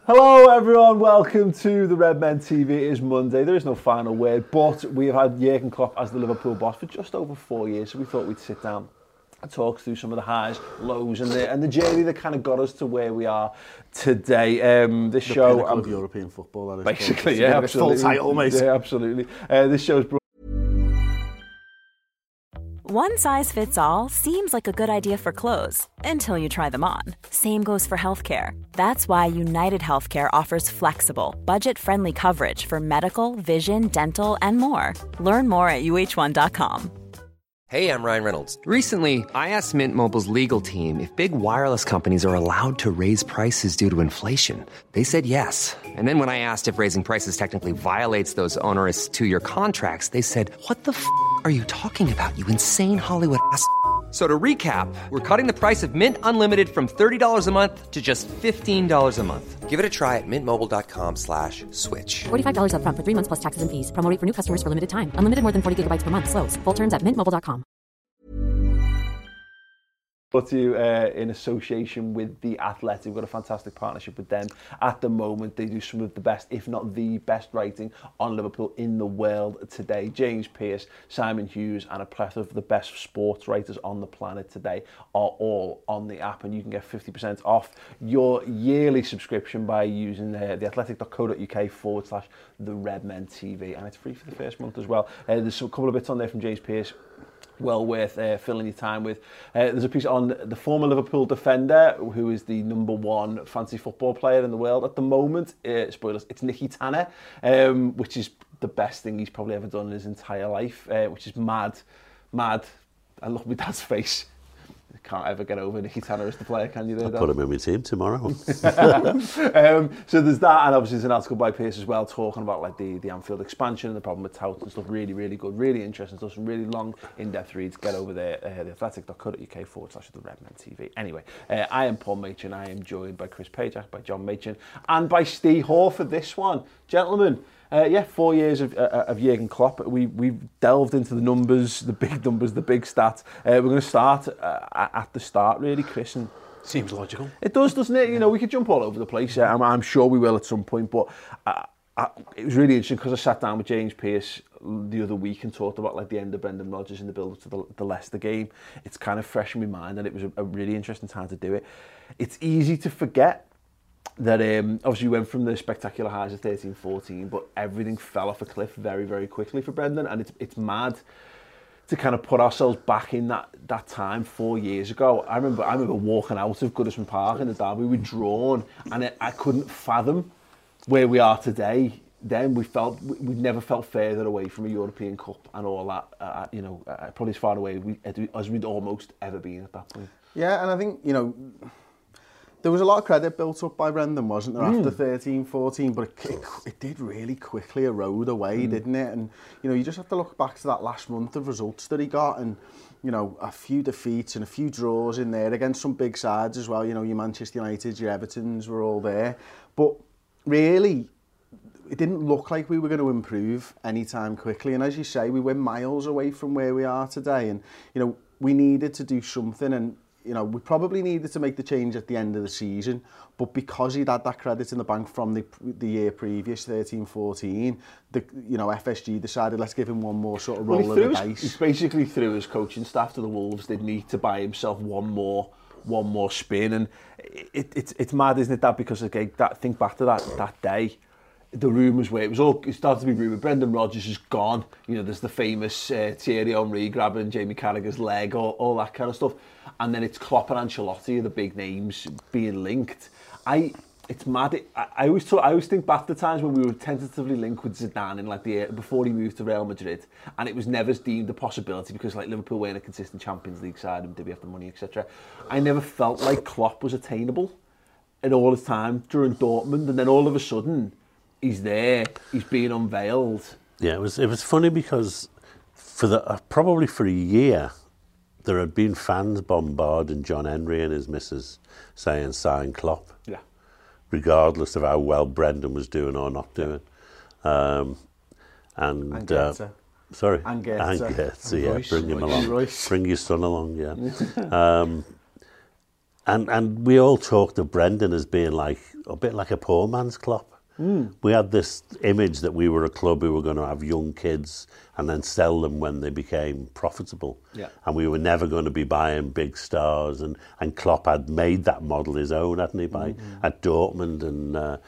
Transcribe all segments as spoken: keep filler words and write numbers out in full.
Hello everyone, welcome to the Red Men T V. It is Monday, there is no final word, but we have had Jurgen Klopp as the Liverpool boss for just over four years, so we thought we'd sit down and talk through some of the highs, lows, and the and the journey that kind of got us to where we are today. Um, this the show, pinnacle um, of European football, that is basically, it's yeah, it's full absolutely, title, mate. yeah, absolutely. Uh, this show's brought. One size fits all seems like a good idea for clothes until you try them on. Same goes for healthcare. That's why United Healthcare offers flexible, budget-friendly coverage for medical, vision, dental, and more. Learn more at U H one dot com. Hey, I'm Ryan Reynolds. Recently, I asked Mint Mobile's legal team if big wireless companies are allowed to raise prices due to inflation. They said yes. And then when I asked if raising prices technically violates those onerous two-year contracts, they said, what the f*** are you talking about, you insane Hollywood ass f- So to recap, we're cutting the price of Mint Unlimited from thirty dollars a month to just fifteen dollars a month. Give it a try at mintmobile.com slash switch. forty-five dollars up front for three months plus taxes and fees. Promo rate for new customers for limited time. Unlimited more than forty gigabytes per month. Slows full terms at mint mobile dot com. Brought to you uh, in association with The Athletic. We've got a fantastic partnership with them at the moment. They do some of the best, if not the best writing on Liverpool in the world today. James Pearce, Simon Hughes, and a plethora of the best sports writers on the planet today are all on the app, and you can get fifty percent off your yearly subscription by using uh, theathletic.co.uk forward slash the Red Men T V, and it's free for the first month as well. Uh, there's a couple of bits on there from James Pearce. Well worth uh, filling your time with. Uh, there's a piece on the former Liverpool defender, who is the number one fantasy football player in the world at the moment. Uh, spoilers, it's Nicky Tanner, um, which is the best thing he's probably ever done in his entire life, uh, which is mad, mad. I look at my dad's face. Can't ever get over Nicky Tanner as the player, can you? There, I'll put him in my team tomorrow. um, so there's that, and obviously there's an article by Pearce as well talking about like the, the Anfield expansion and the problem with touts and stuff. Really, really good, really interesting stuff. Some really long, in-depth reads. Get over there, uh, theathletic.co.uk forward slash the Red Men T V. Anyway, uh, I am Paul Machin. I am joined by Chris Pajak, by John Machin, and by Steve Hall for this one, gentlemen. Uh, yeah, four years of, uh, of Jurgen Klopp. We, we've delved into the numbers, the big numbers, the big stats. Uh, we're going to start uh, at the start, really, Chris. And Seems logical. It does, doesn't it? You know, we could jump all over the place. Uh, I'm, I'm sure we will at some point. But uh, I, it was really interesting because I sat down with James Pearce the other week and talked about like the end of Brendan Rodgers in the build-up to the, the Leicester game. It's kind of fresh in my mind, and it was a, a really interesting time to do it. It's easy to forget that um, obviously we went from the spectacular highs of thirteen fourteen, but everything fell off a cliff very, very quickly for Brendan, and it's it's mad to kind of put ourselves back in that that time four years ago. I remember I remember walking out of Goodison Park in the derby, we were drawn, and it, I couldn't fathom where we are today. Then we felt we never felt further away from a European Cup and all that. Uh, you know, uh, probably as far away we, as we'd almost ever been at that point. Yeah, and I think you know. There was a lot of credit built up by Brendan, wasn't there, mm. after thirteen fourteen, but it, it, it did really quickly erode away, mm. didn't it? And, you know, you just have to look back to that last month of results that he got, and, you know, a few defeats and a few draws in there against some big sides as well. You know, your Manchester United, your Evertons were all there. But really, it didn't look like we were going to improve anytime quickly. And as you say, we went miles away from where we are today. And, you know, we needed to do something, and you know, we probably needed to make the change at the end of the season, but because he'd had that credit in the bank from the the year previous, thirteen fourteen, the you know F S G decided let's give him one more sort of roll well, of the dice. He basically threw his coaching staff to the wolves. They'd need to buy himself one more one more spin, and it, it, it's it's mad, isn't it? That because okay, that think back to that that day. The rumours were, it was all, it started to be rumoured, Brendan Rodgers is gone, you know, there's the famous uh, Thierry Henry grabbing Jamie Carragher's leg, all, all that kind of stuff, and then it's Klopp and Ancelotti, the big names, being linked. I, it's mad, it, I, I always talk, I always think back to the times when we were tentatively linked with Zidane in like the before he moved to Real Madrid, and it was never deemed a possibility because like Liverpool weren't a consistent Champions League side and did we have the money, et cetera. I never felt like Klopp was attainable at all his time during Dortmund, and then all of a sudden, he's there. He's being unveiled. Yeah, it was. It was funny because for the uh, probably for a year, there had been fans bombarding John Henry and his missus, saying sign Klopp. Yeah. Regardless of how well Brendan was doing or not doing, um, and, and uh, sorry, and Goetze, and Goetze, yeah, Royce, bring him Royce, along, Royce. bring your son along, yeah. um, and and we all talked of Brendan as being like a bit like a poor man's Klopp. Mm. We had this image that we were a club who were going to have young kids and then sell them when they became profitable. Yeah. And we were never going to be buying big stars. And, and Klopp had made that model his own, hadn't he, by, mm-hmm. at Dortmund. And uh,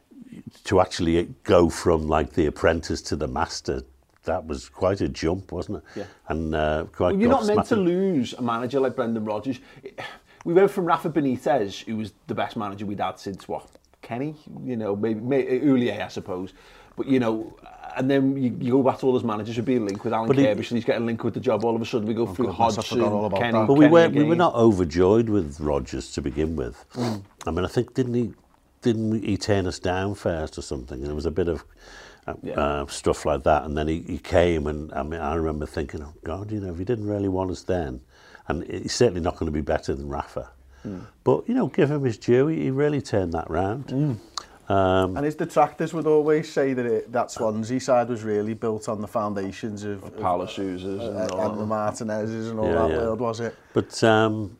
to actually go from like the apprentice to the master, that was quite a jump, wasn't it? Yeah. And uh, quite well, you're not meant to lose a manager like Brendan Rodgers. We went from Rafa Benitez, who was the best manager we'd had since what? Kenny, you know, maybe, maybe Houllier, I suppose. But, you know, and then you, you go back to all those managers who've been linked with Alan Kirbysh, and he's getting linked with the job. All of a sudden, we go oh, through goodness, Hodgson, all about Kenny, that. But we were we were not overjoyed with Rodgers to begin with. Mm. I mean, I think didn't he didn't he turn us down first or something? And there was a bit of uh, yeah. uh, stuff like that. And then he, he came, and I mean, I remember thinking, oh God, you know, if he didn't really want us then, and he's certainly not going to be better than Rafa. Mm. But, you know, give him his due, he really turned that round. Mm. Um, and his detractors would always say that it, that Swansea side was really built on the foundations of... of Paulo Sousas uh, and, and, and the Martinez's and all yeah, that yeah. world, was it? But um,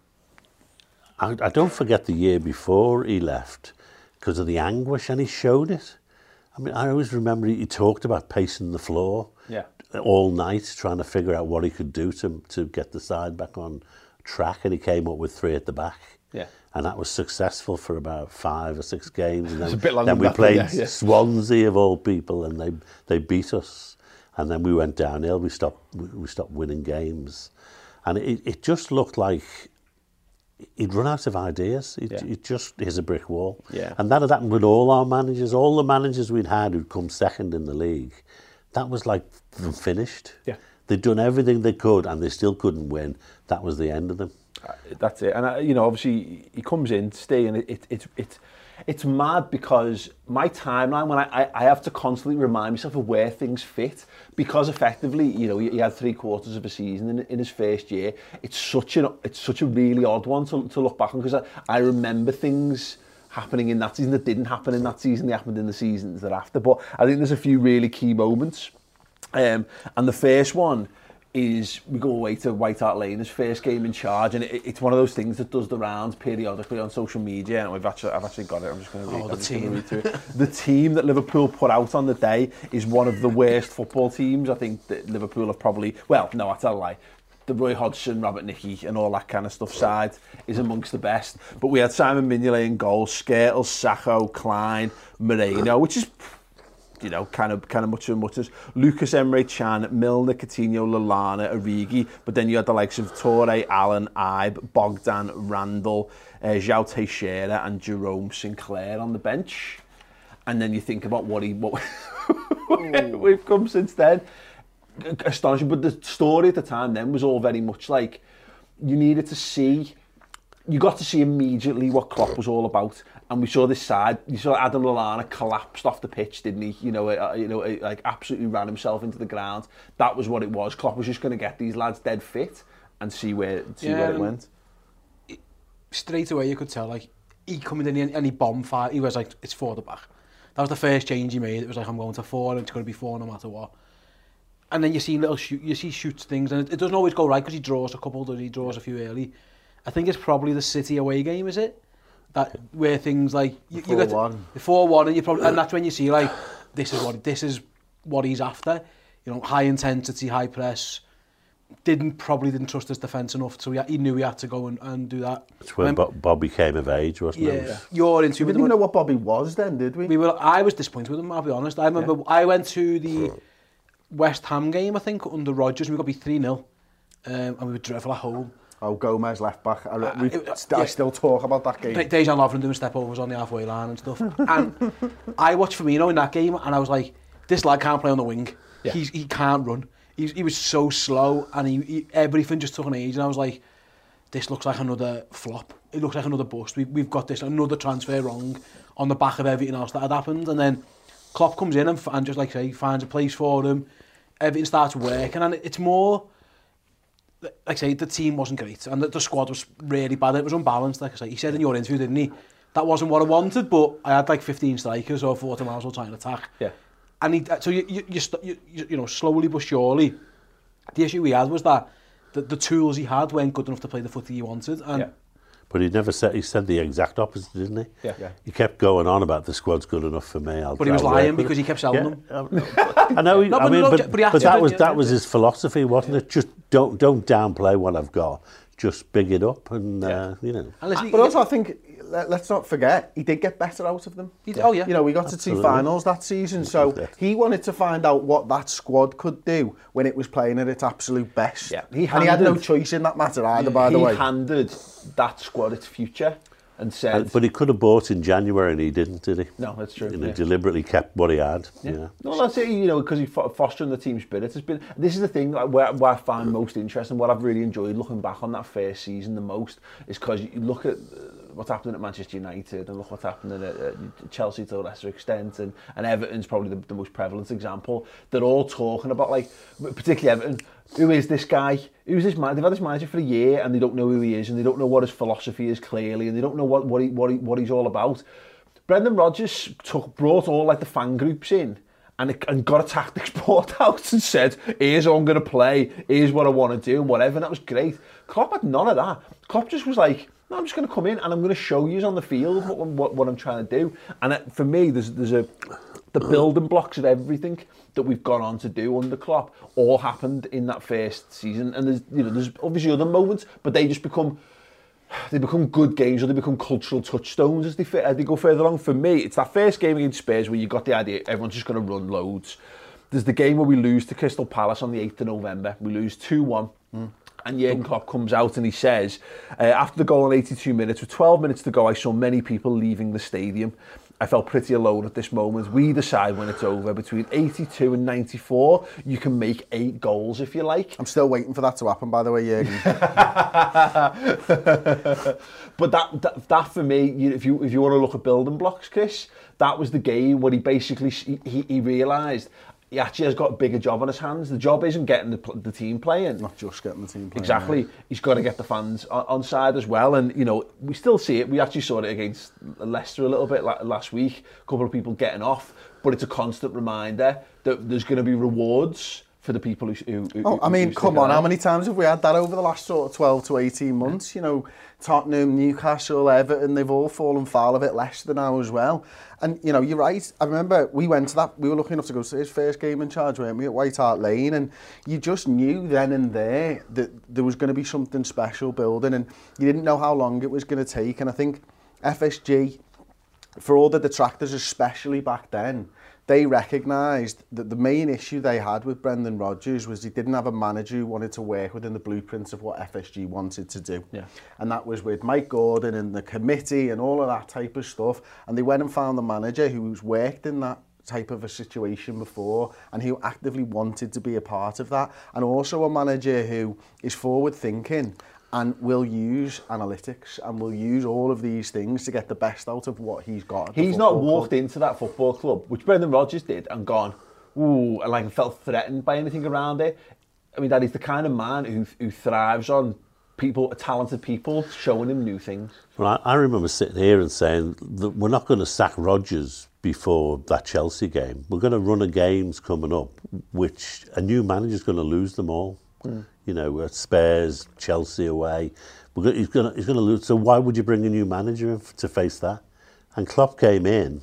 I, I don't forget the year before he left, because of the anguish, and he showed it. I mean, I always remember he, he talked about pacing the floor yeah. all night, trying to figure out what he could do to to get the side back on track, and he came up with three at the back. Yeah. And that was successful for about five or six games. And then, a bit longer then we than played that, yeah, yeah. Swansea of all people, and they they beat us. And then we went downhill. We stopped we stopped winning games, and it it just looked like he'd run out of ideas. It, yeah. it just is a brick wall. Yeah. And that had happened with all our managers. All the managers we'd had who'd come second in the league, that was like them finished. Yeah. They'd done everything they could, and they still couldn't win. That was the end of them. That's it. And, uh, you know, obviously, he comes in to stay, and it, it, it, it, it's mad because my timeline, when I, I, I have to constantly remind myself of where things fit, because effectively, you know, he, he had three quarters of a season in, in his first year. It's such, an, it's such a really odd one to, to look back on, because I, I remember things happening in that season that didn't happen in that season, they happened in the seasons thereafter. But I think there's a few really key moments. Um, and the first one is we go away to White Hart Lane, his first game in charge, and it, it's one of those things that does the rounds periodically on social media, and we've actually, I've actually got it, I'm just going to read, oh, the I'm team. read through it. The team that Liverpool put out on the day is one of the worst football teams. I think that Liverpool have probably, well, no, I tell a lie, the Roy Hodgson, Robert Nicky and all that kind of stuff side is amongst the best. But we had Simon Mignolet in goal, Skrtel, Sakho, Klein, Moreno, which is... you know, kind of kind of much and much as Lucas Emre Can, Milner, Coutinho, Lallana, Origi, but then you had the likes of Toure, Allen, Ibe, Bogdan, Randall, uh, João Teixeira and Jerome Sinclair on the bench. And then you think about what he what we've come since then. Astonishing, but the story at the time then was all very much like you needed to see, you got to see immediately what Klopp was all about. And we saw this side. You saw Adam Lallana collapsed off the pitch, didn't he? You know, uh, you know, uh, like absolutely ran himself into the ground. That was what it was. Klopp was just going to get these lads dead fit and see where see yeah, where it went. It, straight away, you could tell like he coming in and he bombed fire. He was like, it's four the back. That was the first change he made. It was like, I'm going to four, and it's going to be four no matter what. And then you see little shoot, you see shoots things, and it, it doesn't always go right because he draws a couple, does he? Draws a few early. I think it's probably the City away game, is it? That where things like you, you get the four one, and you probably and that's when you see like this is what this is what he's after. You know, high intensity, high press. Didn't probably didn't trust his defence enough, so he, he knew he had to go and, and do that. It's when um, Bobby came of age, wasn't yeah, it? Yeah, you're into. We didn't even know what Bobby was then, did we? We were. I was disappointed with him. I'll be honest. I remember yeah. I went to the West Ham game, I think, under Rodgers, and we got beat three nil, um, and we were dreadful at home. Oh, Gomez left back. I, Uh, we, it- st- I yeah. still talk about that game. De- Dejan Lovren doing step overs on the halfway line and stuff. And I watched Firmino in that game, and I was like, this lad can't play on the wing. Yeah. He's, he can't run. He, he was so slow, and he, he, everything just took an age. And I was like, this looks like another flop. It looks like another bust. We, we've got this another transfer wrong on the back of everything else that had happened. And then Klopp comes in and, f- and just like say, finds a place for him. Everything starts working, and it's more. Like I say, the team wasn't great, and the, the squad was really bad. It was unbalanced. Like I say, he said in your interview, didn't he? That wasn't what I wanted, but I had like fifteen strikers or forty miles all trying to attack. Yeah. And he, so you, you, you, st- you, you know, slowly but surely, the issue we had was that the, the tools he had weren't good enough to play the footy he wanted. And Yeah. But he never said, he said the exact opposite, didn't he? Yeah. yeah. He kept going on about the squad's good enough for me. I'll, But he was I'll lying work with because it. he kept selling Yeah. them. I know, he, No, I but mean, no, but, but he but acted that it, was yeah, that yeah. was his philosophy, wasn't it? Just don't don't downplay what I've got. Just big it up, and uh, you know. And listen, But also, I think, let, let's not forget, he did get better out of them. He did- oh, yeah. You know, we got to two Absolutely. finals that season, so he wanted to find out what that squad could do when it was playing at its absolute best. Yeah, he and he had no handed- choice in that matter either, by the he way. handed that squad its future and said, And, but he could have bought in January, and he didn't, did he? no, that's true. You know, yeah. deliberately kept what he had. Yeah. Yeah. No, that's it, you know, because he's fo- fostering the team spirit. It's been, this is the thing like, where, where I find most interesting, what I've really enjoyed looking back on that first season the most, is because you look at uh, what's happening at Manchester United and look what's happening at uh, Chelsea to a lesser extent, and, and Everton's probably the, the most prevalent example. They're all talking about, like, particularly Everton, who is this guy? Who's this man? They've had this manager for a year and they don't know who he is, and they don't know what his philosophy is clearly, and they don't know what, what, he, what, he, what he's all about. Brendan Rodgers took, brought all like the fan groups in and, it, and got a tactics board out and said, here's how I'm going to play, here's what I want to do, and whatever, and that was great. Klopp had none of that. Klopp just was like, no, I'm just going to come in and I'm going to show you on the field what, what, what I'm trying to do. And it, for me, there's, there's a the building blocks of everything that we've gone on to do under Klopp all happened in that first season. And there's, you know, there's obviously other moments, but they just become they become good games, or they become cultural touchstones as they, as they go further along. For me, it's that first game against Spurs where you got the idea everyone's just going to run loads. There's the game where we lose to Crystal Palace on the eighth of November. We lose two one. Mm. And Jurgen Klopp comes out and he says, uh, after the goal in eighty-two minutes, with twelve minutes to go, I saw many people leaving the stadium. I felt pretty alone at this moment. We decide when it's over. Between eighty-two and ninety-four, you can make eight goals if you like. I'm still waiting for that to happen, by the way, Jurgen. But that, that that for me, you, if you if you want to look at building blocks, Chris, that was the game where he basically he, he realised he actually has got a bigger job on his hands. The job isn't getting the, the team playing. Not just getting the team playing. Exactly. Yeah. He's got to get the fans on, on side as well. And, you know, we still see it. We actually saw it against Leicester a little bit like, last week. A couple of people getting off. But it's a constant reminder that there's going to be rewards for the people who... who, who oh, I mean, who come on, how many times have we had that over the last sort of twelve to eighteen months? You know, Tottenham, Newcastle, Everton, they've all fallen foul of it, Leicester now as well. And, you know, you're right. I remember we went to that, we were lucky enough to go to his first game in charge, weren't we, at White Hart Lane, and you just knew then and there that there was going to be something special building, and you didn't know how long it was going to take. And I think F S G, for all the detractors, especially back then, they recognised that the main issue they had with Brendan Rodgers was he didn't have a manager who wanted to work within the blueprints of what F S G wanted to do. Yeah. And that was with Mike Gordon and the committee and all of that type of stuff. And they went and found a manager who's worked in that type of a situation before and who actively wanted to be a part of that. And also a manager who is forward thinking and will use analytics and will use all of these things to get the best out of what he's got. At the He's not football walked club. into that football club, which Brendan Rodgers did, and gone, ooh, and like felt threatened by anything around it. I mean, that is the kind of man who who thrives on people, talented people, showing him new things. Well, I, I remember sitting here and saying that we're not going to sack Rodgers before that Chelsea game. We're going to run a games coming up, which a new manager's going to lose them all. Mm. You know, Spurs, Chelsea away. We're going, he's going to, he's going to lose. So why would you bring a new manager in to face that? And Klopp came in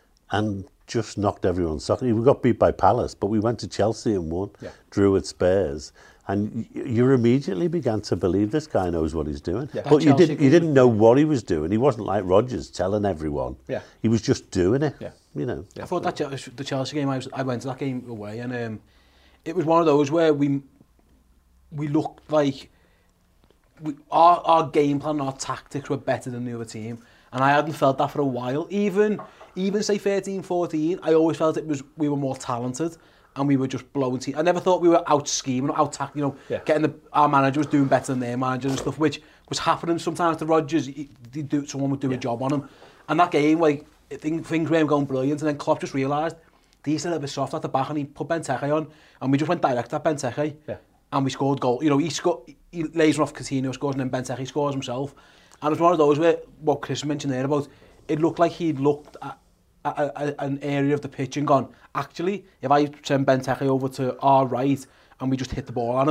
and just knocked everyone's socks. We got beat by Palace, but we went to Chelsea and won, yeah. Drew at Spurs. And you immediately began to believe this guy knows what he's doing. Yeah. But you didn't, you didn't know what he was doing. He wasn't like Rodgers telling everyone. Yeah. He was just doing it. Yeah. You know. I thought that the Chelsea game, I, was, I went to that game away, and um, it was one of those where we we looked like we, our our game plan, our tactics were better than the other team, and I hadn't felt that for a while. Even even say thirteen, fourteen, I always felt it was we were more talented. And we were just blowing teams. I never thought we were out scheming, out tack, you know, yeah. getting the our manager was doing better than their manager and stuff, which was happening sometimes to Rodgers. He, he do, someone would do yeah. a job on him. And that game, like, things, things weren't going brilliant. And then Klopp just realised these are a little bit soft at the back, and he put Benteke on, and we just went direct at Benteke. Yeah. And we scored goal. You know, he scored, he lays one off Coutinho, scores, and then Benteke scores himself. And it was one of those where, what Chris mentioned there about, it looked like he'd looked at A, a, an area of the pitch and gone, actually, if I send Benteke over to our right and we just hit the ball on him,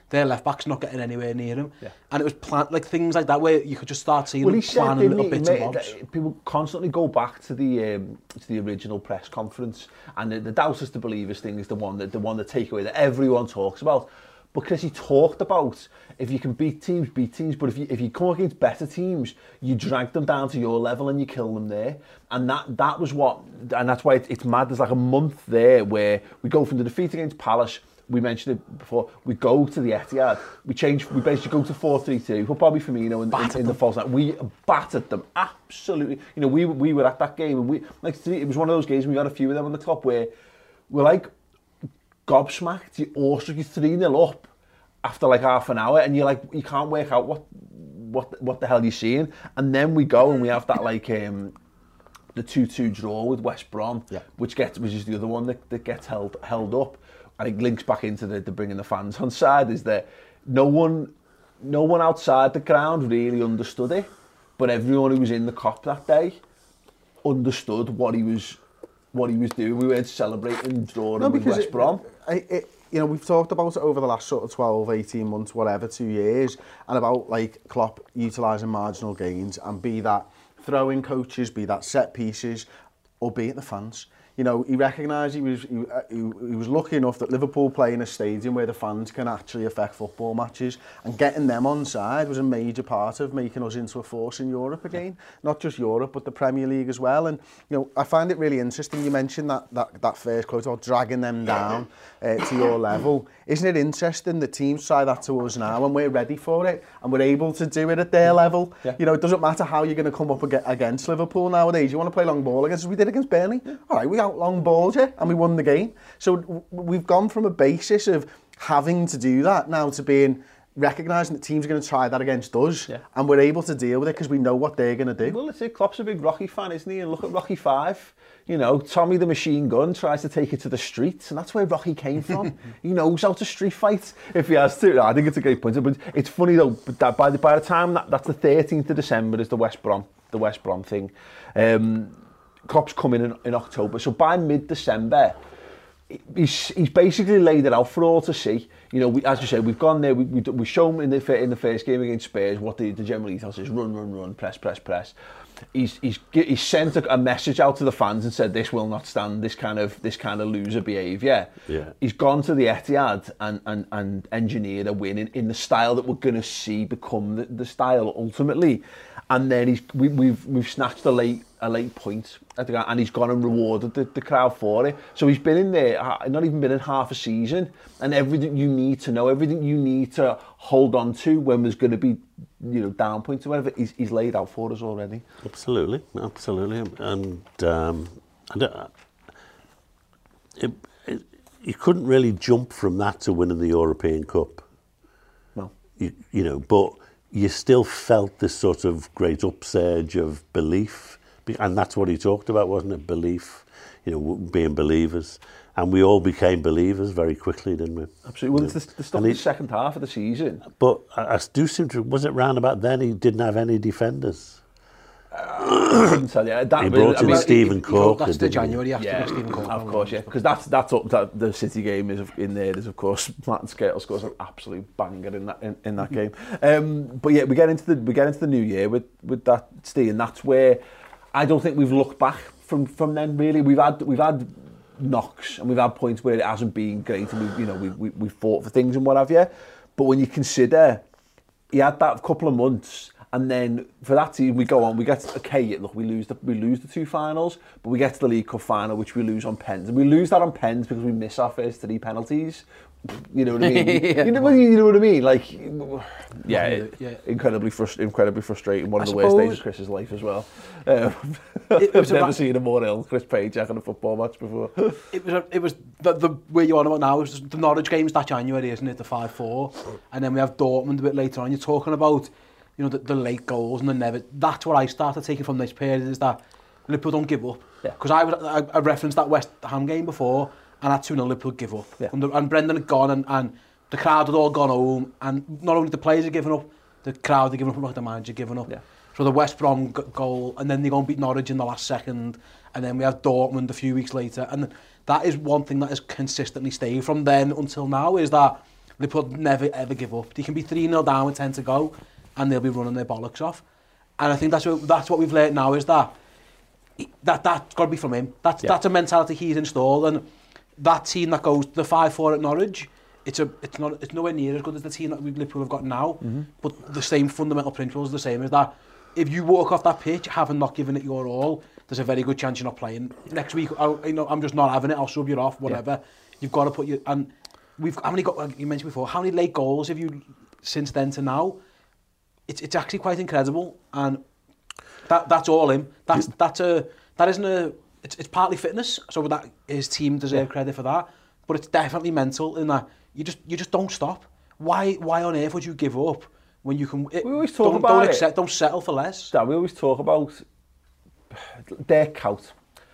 their left back's not getting anywhere near him. Yeah. And it was plan like things like that where you could just start seeing well, him he said, planning little he, bits mate, and bobs. people constantly go back to the um, to the original press conference, and the, the doubters to believers thing is the one that the one the takeaway that everyone talks about. Because he talked about if you can beat teams, beat teams, but if you if you come against better teams, you drag them down to your level and you kill them there. And that that was what, and that's why it, it's mad. There's like a month there where we go from the defeat against Palace. We mentioned it before. We go to the Etihad. We change. We basically go to four three two. We put Bobby Firmino in, in, in the false nine. We battered them absolutely. You know, we we were at that game, and we like it was one of those games. We got a few of them on the top where we're like gobsmacked. You also you three nil up after like half an hour, and you're like you can't work out what what what the hell you're seeing. And then we go and we have that like um, the two two draw with West Brom, yeah. which gets which is the other one that, that gets held held up. I think links back into the, the bringing the fans on side is that no one, no one outside the ground really understood it, but everyone who was in the Kop that day understood what he was, what he was doing. We weren't celebrating drawing no, with West it, Brom. It, it, you know, we've talked about it over the last sort of twelve, eighteen months, whatever, two years, and about like Klopp utilising marginal gains, and be that throwing coaches, be that set pieces, or be it the fans. You know, he recognised he was he, he, he was lucky enough that Liverpool play in a stadium where the fans can actually affect football matches, and getting them on side was a major part of making us into a force in Europe again. Not just Europe, but the Premier League as well. And you know, I find it really interesting. You mentioned that that, that first quote about dragging them down uh, to your level. Isn't it interesting that teams try that to us now, and we're ready for it, and we're able to do it at their level? Yeah. You know, it doesn't matter how you're going to come up against Liverpool nowadays. You want to play long ball against us? We did against Burnley. Yeah. All right, we got long balls, yeah, and we won the game. So we've gone from a basis of having to do that now to being recognising that teams are going to try that against us, yeah. and we're able to deal with it because we know what they're going to do. Well, it's it. Klopp's a big Rocky fan, isn't he? And look at Rocky Five. You know, Tommy the Machine Gun tries to take it to the streets, and that's where Rocky came from. He knows how to street fight if he has to. I think it's a great point. But it's funny though. That by the by the time that that's the thirteenth of December is the West Brom the West Brom thing. Um, Klopp's coming in in October, so by mid-December, he's he's basically laid it out for all to see. You know, we, as you said, we've gone there. We we we've shown in the in the first game against Spurs what the, the general ethos is: run, run, run, press, press, press. He's he's he's sent a, a message out to the fans and said this will not stand this kind of this kind of loser behaviour. Yeah. He's gone to the Etihad and and and engineered a win in, in the style that we're going to see become the, the style ultimately. And then he's we, we've we've snatched a late a late point, and he's gone and rewarded the, the crowd for it. So he's been in there, not even been in half a season, and everything you need to know, everything you need to hold on to when there's going to be, you know, down points or whatever, he's, he's laid out for us already. Absolutely, absolutely, and um, and uh, it, it, you couldn't really jump from that to winning the European Cup. No, you, you know, but you still felt this sort of great upsurge of belief. And that's what he talked about, wasn't it? Belief, you know, being believers. And we all became believers very quickly, didn't we? Absolutely. Well, it's the, the stuff in the second half of the season. But I, I do seem to, was it round about then he didn't have any defenders? Uh, I couldn't tell you. That he brought in I mean, Stephen Corker. That's the January after yeah, Stephen Corker. Of course, yeah. Because that's, that's up, that, the City game is in there. There's, of course, Martin Skrtel scores an absolute banger in that in, in that game. Um, but yeah, we get into the we get into the new year with, with that, Steve, and that's where I don't think we've looked back from, from then. Really, we've had we've had knocks and we've had points where it hasn't been great, and we you know we we we fought for things and what have you. But when you consider he had that couple of months, and then for that team we go on, we get okay. Look, we lose the we lose the two finals, but we get to the League Cup final, which we lose on pens, and we lose that on pens because we miss our first three penalties. You know what I mean? yeah. you, know, you know what I mean? Like, yeah, it, yeah. incredibly frust- incredibly frustrating. One of I the worst days of Chris's life as well. Um, it, it I've never ra- seen a more ill Chris Pajak in a football match before. It was, a, it was the, the way you're on about now is the Norwich game's that January, isn't it? The five four, and then we have Dortmund a bit later on. You're talking about, you know, the, the late goals and the never. That's what I started taking from this period, is that Liverpool don't give up. Because yeah. I, I, I referenced that West Ham game before. And at two nil Liverpool give up. Yeah. And, the, and Brendan had gone, and, and the crowd had all gone home. And not only the players had given up, the crowd had given up, and the manager had given up. Yeah. So the West Brom g- goal, and then they go and beat Norwich in the last second. And then we have Dortmund a few weeks later. And that is one thing that has consistently stayed from then until now, is that Liverpool never ever give up. They can be three nil down with ten to go, and they'll be running their bollocks off. And I think that's what, that's what we've learned now, is that that that's got to be from him. That's yeah. that's a mentality he's installed, and that team that goes the five four at Norwich, it's a it's not it's nowhere near as good as the team that we Liverpool have got now. Mm-hmm. But the same fundamental principles are the same, as that if you walk off that pitch having not given it your all, there's a very good chance you're not playing next week. I'll, you know, I'm just not having it. I'll sub you off, whatever. Yeah. You've got to put your and we've how many got like you mentioned before. How many late goals have you since then to now? It's it's actually quite incredible, and that that's all him. That's that's a that isn't a. It's it's partly fitness, so that his team deserve yeah. credit for that. But it's definitely mental in that you just you just don't stop. Why why on earth would you give up when you can? It, we always talk don't, about don't it. Accept, don't settle for less. Dan, we always talk about Dirk Kuyt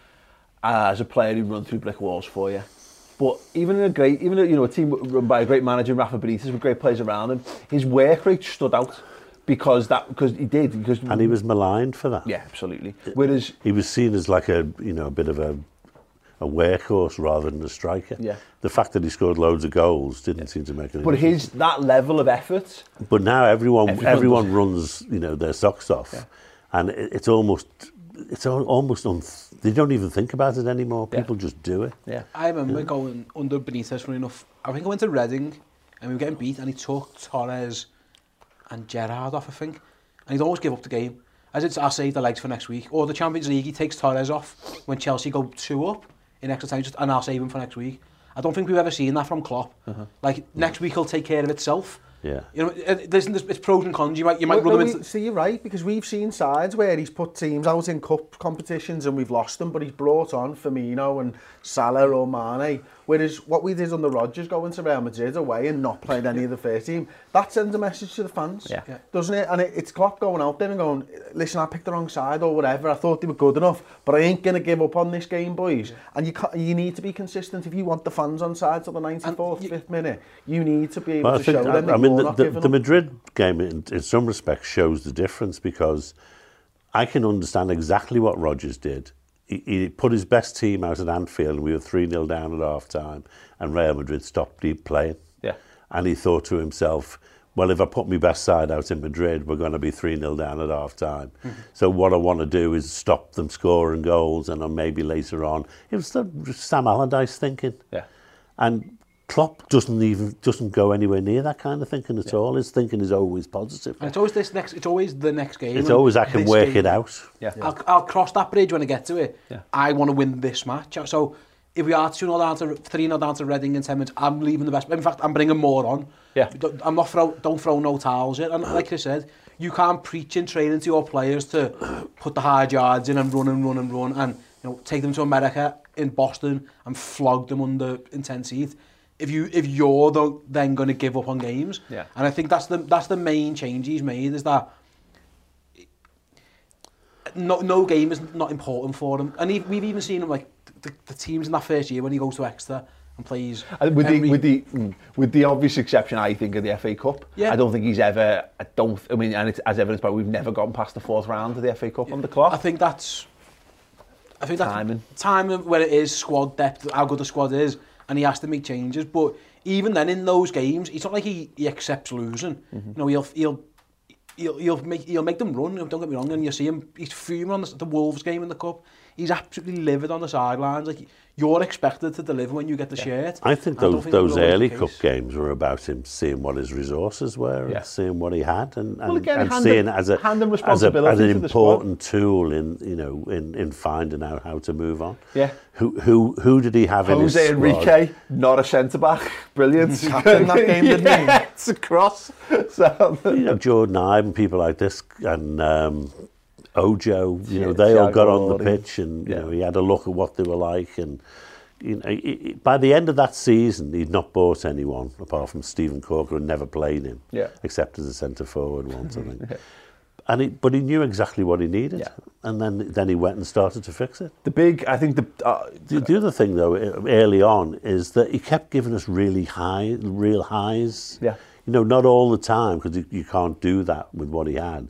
as a player who runs through brick walls for you. But even in a great, even you know, a team run by a great manager, Rafa Benitez, with great players around him, his work rate stood out. Because that, because he did, because and he was maligned for that. Yeah, absolutely. Whereas he was seen as like a, you know, a bit of a, a workhorse rather than a striker. Yeah. The fact that he scored loads of goals didn't yeah. seem to make any But difference. his that level of effort. But now everyone, everyone, everyone runs, you know, their socks off, yeah. and it, it's almost, it's almost un. They don't even think about it anymore. Yeah. People just do it. Yeah. I remember yeah. going under Benitez for enough. I think I went to Reading, and we were getting beat, and he took Torres and Gerrard off, I think. And he'd always give up the game. As it's, I'll save the legs for next week. Or the Champions League, he takes Torres off when Chelsea go two up in extra time, just, and I'll save him for next week. I don't think we've ever seen that from Klopp. Uh-huh. Like, next week he'll take care of itself. Yeah. You know, it, there's, there's, it's pros and cons. You might, you might well, run no, them into... See, you're right, because we've seen sides where he's put teams out in cup competitions and we've lost them, but he's brought on Firmino and Salah or Mane. Whereas what we did on the Rodgers going to Real Madrid away and not playing any of the first team, that sends a message to the fans, yeah. Yeah. doesn't it? And it, it's Klopp going out there and going, listen, I picked the wrong side or whatever, I thought they were good enough, but I ain't going to give up on this game, boys. Yeah. And you can't, you need to be consistent. If you want the fans on side till the ninety-fourth, you, fifth minute, you need to be able well, to show I, them that I mean, you're the, not the, giving the up. Madrid game, in, in some respects, shows the difference, because I can understand exactly what Rodgers did. He, he put his best team out at Anfield and we were three nil down at half time and Real Madrid stopped playing. Yeah. And he thought to himself, well, if I put my best side out in Madrid, we're going to be three nil down at half time. Mm-hmm. So what I want to do is stop them scoring goals, and then maybe later on. It was the Sam Allardyce thinking. Yeah. And Klopp doesn't even doesn't go anywhere near that kind of thinking at yeah. all. His thinking is always positive. And it's always this next. It's always the next game. It's always I can work game. it out. Yeah. yeah. I'll, I'll cross that bridge when I get to it. Yeah. I want to win this match. So if we are two nil down to three nil down to Reading in ten minutes, I'm leaving the best. In fact, I'm bringing more on. Yeah. I'm not throw. Don't throw no towels in. And like I said, you can't preach and training to your players to put the hard yards in and run and run and run and you know take them to America in Boston and flog them under intense heat. If you if you're the, then going to give up on games, yeah. And I think that's the that's the main change he's made, is that no no game is not important for him, and he, we've even seen him like the, the teams in that first year when he goes to Exeter and plays and with every... the with the with the obvious exception, I think, of the F A Cup. Yeah. I don't think he's ever. I don't. I mean, and it's as evidenced by we've never gotten past the fourth round of the F A Cup yeah. under Klopp. I think that's. I think that's timing. Timing where it is, squad depth, how good the squad is. And he has to make changes, but even then in those games, it's not like he, he accepts losing. Mm-hmm. You know, he'll he'll he'll he'll make he'll make them run. Don't get me wrong, and you see him. He's fuming on the, the Wolves game in the cup. He's absolutely livid on the sidelines. Like you're expected to deliver when you get the yeah. shirt. I think those I think those early cup games were about him seeing what his resources were, yeah. and seeing what he had, and, and, well, again, and seeing it as a as, a, as an important tool in you know in, in finding out how to move on. Yeah. Who who who did he have Jose in his squad? Enrique, not a centre back, brilliant. Captain that game, didn't yeah, he? It's a cross. So you know, Jordan Ibe and people like this, and. Um, Ojo, you know, yeah, they all got on the Lordy. pitch, and you yeah. know, he had a look at what they were like, and you know, he, he, by the end of that season, he'd not bought anyone apart from Stephen Corker, and never played him, yeah. except as a centre forward once, I think. yeah. And he, but he knew exactly what he needed, yeah. and then then he went and started to fix it. The big, I think the uh, the, the other thing though, early on, is that he kept giving us really high, real highs. Yeah. You know, not all the time, because you, you can't do that with what he had.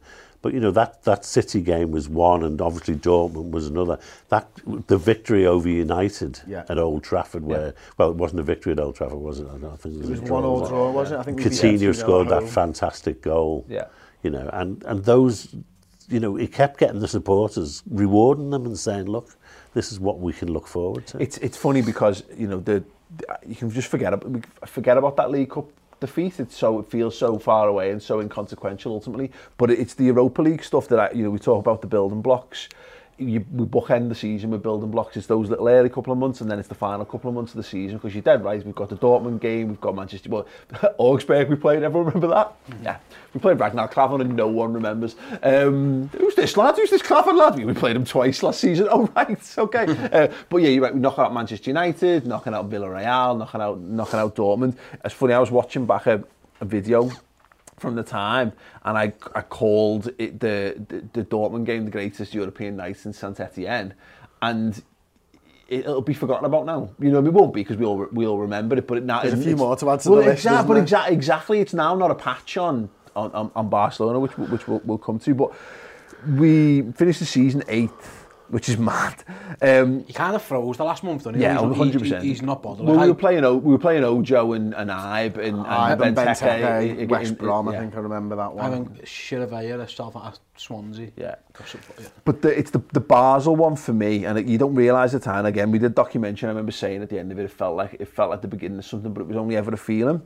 But, you know, that, that City game was one, and obviously Dortmund was another. That the victory over United yeah. at Old Trafford, where, yeah. well, it wasn't a victory at Old Trafford, was it? I, don't, I think it was, it was a draw. one all draw, wasn't it? I think Coutinho scored that fantastic goal. Yeah. You know, and, and those, you know, he kept getting the supporters, rewarding them and saying, look, this is what we can look forward to. It's it's funny because, you know, the, the you can just forget about, forget about that League Cup defeat. It's so, it feels so far away and so inconsequential ultimately. But it's the Europa League stuff that, I, you know, we talk about the building blocks. You, we bookend the season with building blocks. It's those little early couple of months, and then it's the final couple of months of the season, because you're dead right. We've got the Dortmund game, we've got Manchester, well, Augsburg we played, everyone remember that? Mm-hmm. Yeah, we played Ragnar Klavan and no one remembers. Um, who's this lad? Who's this Klavan lad? We played him twice last season. Oh right, okay. uh, but yeah, you're right. We knock out Manchester United, knocking out Villarreal, knocking out knocking out Dortmund. It's funny, I was watching back a, a video from the time, and I I called it the, the the Dortmund game the greatest European night in Saint Etienne, and it, it'll be forgotten about now. You know, it won't be, because we all we all remember it, but it now there's a few more to add to well, the list. Exactly, but exa- exactly, it's now not a patch on on, on, on Barcelona, which which we'll, we'll come to. But we finished the season eighth, which is mad. Um, he kind of froze the last month, didn't he? Yeah, he's, one hundred percent. He, he's not bothered. Well, we were playing we were playing Ojo and, and Ibe and, and Ibe and Benteke, Benteke, West in, Brom, yeah. I think I remember that one. I think Chirivella, at South at Swansea. Yeah. yeah. But the, it's the, the Basel one for me, and it, you don't realise the time. Again, we did a documentary, and I remember saying at the end of it, it felt like it felt like the beginning of something, but it was only ever a feeling.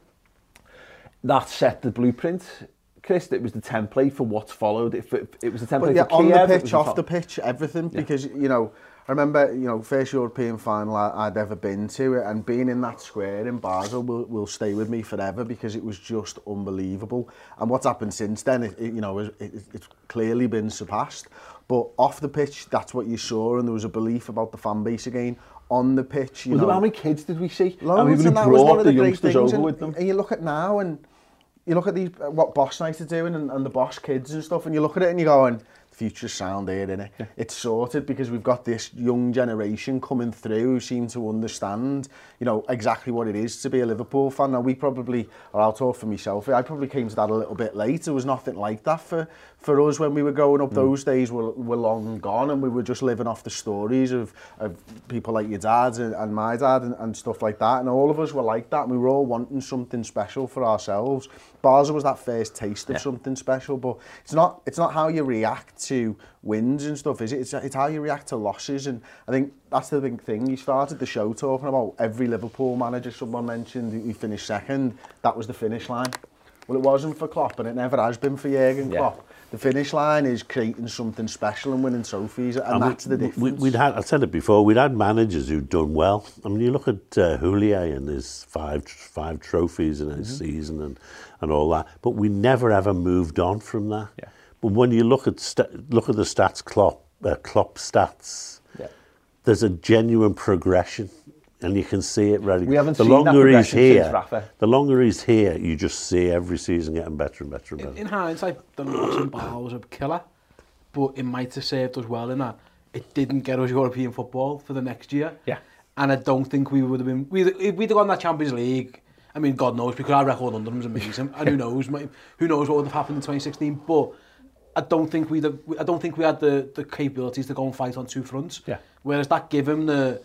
That set the blueprint, Chris. It was the template for what's followed. It, it, it was the template but yeah, for on Kiev, the pitch, off the, the pitch, everything. Yeah. Because, you know, I remember, you know, first European final I, I'd ever been to, it, and being in that square in Basel will, will stay with me forever, because it was just unbelievable. And what's happened since then, it, it, you know, it, it, it's clearly been surpassed. But off the pitch, that's what you saw, and there was a belief about the fan base again. On the pitch, you well, know, how many kids did we see? Loads, and we and that was one of the, the great youngsters things. over And, with them. and you look at now, and you look at these what Boss Night are doing, and, and the Boss kids and stuff, and you look at it and you go, and future's sound here, innit? Yeah. It's sorted, because we've got this young generation coming through who seem to understand, you know, exactly what it is to be a Liverpool fan. Now, we probably, or I'll talk for myself, I probably came to that a little bit late. There was nothing like that for, for us when we were growing up. Mm. Those days were, were long gone, and we were just living off the stories of, of people like your dad and, and my dad and, and stuff like that. And all of us were like that, and we were all wanting something special for ourselves. Basel was that first taste of yeah. something special, but it's not, it's not how you react to wins and stuff, is it? It's, it's how you react to losses, and I think that's the big thing. You started the show talking about every Liverpool manager someone mentioned who finished second, that was the finish line. Well, it wasn't for Klopp, and it never has been for Jurgen Klopp. Yeah. The finish line is creating something special and winning trophies, and, and that's we, the difference. We, we'd had, I said it before, we'd had managers who'd done well. I mean, you look at uh, Houllier and his five five trophies in his mm-hmm. season and, and all that, but we never ever moved on from that. Yeah. But when you look at st- look at the stats, Klopp, uh, Klopp stats, yeah. there's a genuine progression, and you can see it really. We haven't the seen longer that progression he's here, since Rafa. The longer he's here, you just see every season getting better and better and better. In, in hindsight, the loss in Basel was a killer, but it might have served us well in that it didn't get us European football for the next year. Yeah. And I don't think we would have been. We'd, we'd have gone that Champions League. I mean, God knows, because our record under them is amazing, and who knows, who knows what would have happened in twenty sixteen. But I don't think we I don't think we had the, the capabilities to go and fight on two fronts. Yeah. Whereas that gave him the,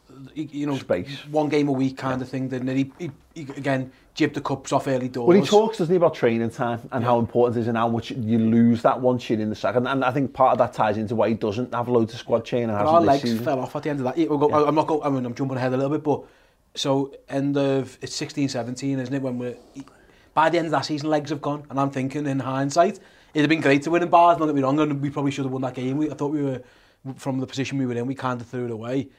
you know, space, one game a week kind yeah. of thing. Then he, he, he again jibbed the cups off early doors. Well, he talks, doesn't he, about training time and yeah. how important it is, and how much you lose that once you're in the second. And I think part of that ties into why he doesn't have loads of squad training. And our legs season. fell off at the end of that. We'll go, yeah. I'm not going. I mean, I'm jumping ahead a little bit, but so end of it's sixteen seventeen, isn't it? When we're by the end of that season, legs have gone, and I'm thinking in hindsight, it'd have been great to win in Bars. Don't get me wrong, and we probably should have won that game. We, I thought we were from the position we were in, we kind of threw it away.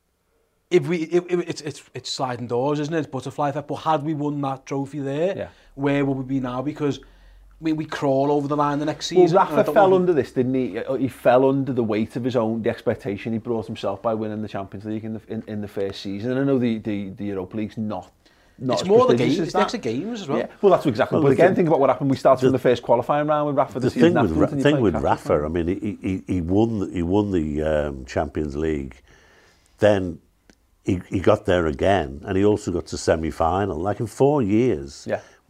If we, if, if it's it's it's sliding doors, isn't it? It's butterfly effect. But had we won that trophy there, yeah. where would we be now? Because I mean, we crawl over the line the next season. Well, Rafa fell under this, didn't he? He fell under the weight of his own, the expectation he brought himself by winning the Champions League in the in, in the first season. And I know the the, the Europa League's not. Not it's more the games, it's the extra games as well. Yeah. Well, that's exactly. Well, but again, thing, think about what happened. We started the, from the first qualifying round with Rafa. The, the thing with, Ra- thing with Rafa, I mean, he, he he won the, he won the um, Champions League, then he he got there again, and he also got to semi-final. Like in four years, yeah.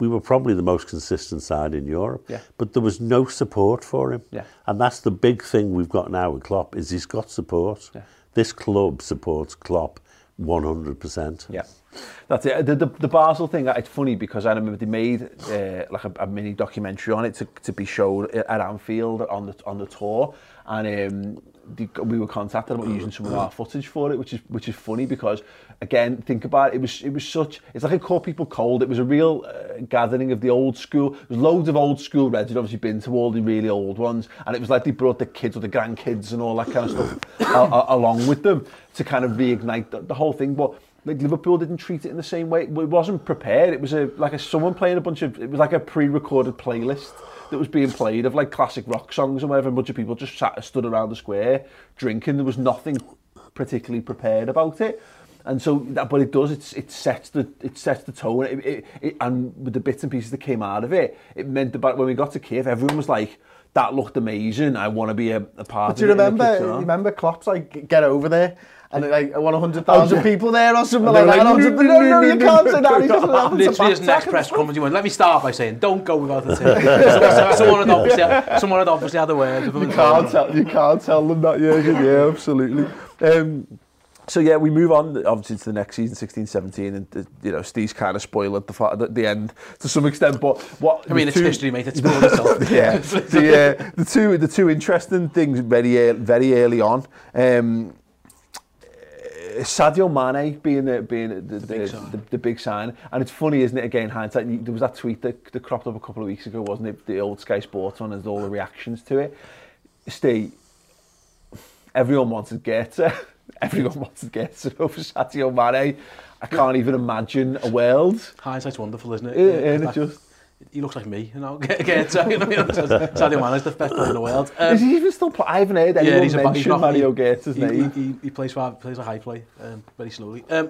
we were probably the most consistent side in Europe. Yeah. But there was no support for him. Yeah. And that's the big thing we've got now with Klopp, is he's got support. Yeah. This club supports Klopp one hundred percent. Yeah, that's it. The, the, the Basel thing, it's funny because I remember they made uh, like a, a mini documentary on it to, to be showed at Anfield on the on the tour, and um, the, we were contacted about using some of our footage for it, which is which is funny because, again, think about it, it was it was such, it's like it caught people cold. It was a real uh, gathering of the old school. There was loads of old school Reds who'd obviously been to all the really old ones, and it was like they brought the kids or the grandkids and all that kind of stuff a, a, along with them to kind of reignite the, the whole thing. But like Liverpool didn't treat it in the same way. It wasn't prepared. It was a like a someone playing a bunch of, it was like a pre-recorded playlist that was being played of like classic rock songs and whatever. A bunch of people just sat stood around the square drinking. There was nothing particularly prepared about it. And so, that, but it does. It's, it sets the it sets the tone. It, it, it, and with the bits and pieces that came out of it, it meant that when we got to Kiev, everyone was like, "That looked amazing. I want to be a, a part but of do you it." remember? You remember Klopp's like, "Get over there." And like, I want a hundred thousand people there or something like that. Like, no, no, you can't say that. He's just literally his next press conference, he went, let me start by saying, don't go without the team. someone, had obviously, someone had obviously had a word with him. You can't tell, you can't tell them that, Jürgen. Yeah, absolutely. Um, so yeah, we move on obviously to the next season, sixteen seventeen, and uh, you know, Steve's kind of spoiled the, the the end to some extent. But what I mean, it's two, history, mate. It's spoiled itself. Yeah, the uh, the two the two interesting things very very early on. Um, Sadio Mane being the being the, the, the, big the, the big sign, and it's funny, isn't it? Again, hindsight. There was that tweet that, that cropped up a couple of weeks ago, wasn't it? The old Sky Sports one, and all the reactions to it. Steve, everyone wanted Goethe. Everyone wanted Goethe over Sadio Mane. I can't even imagine a world. Hindsight's wonderful, isn't it? Yeah, yeah, and it just. He looks like me, you know. Goethe, you know, Sadio Mane's the best player in the world. Um, Is he even still play? I haven't heard anyone yeah, he's mention a, he's not, Mario he, Goethe's he, name. He, he, he plays for, plays a high play, um, very slowly. Um,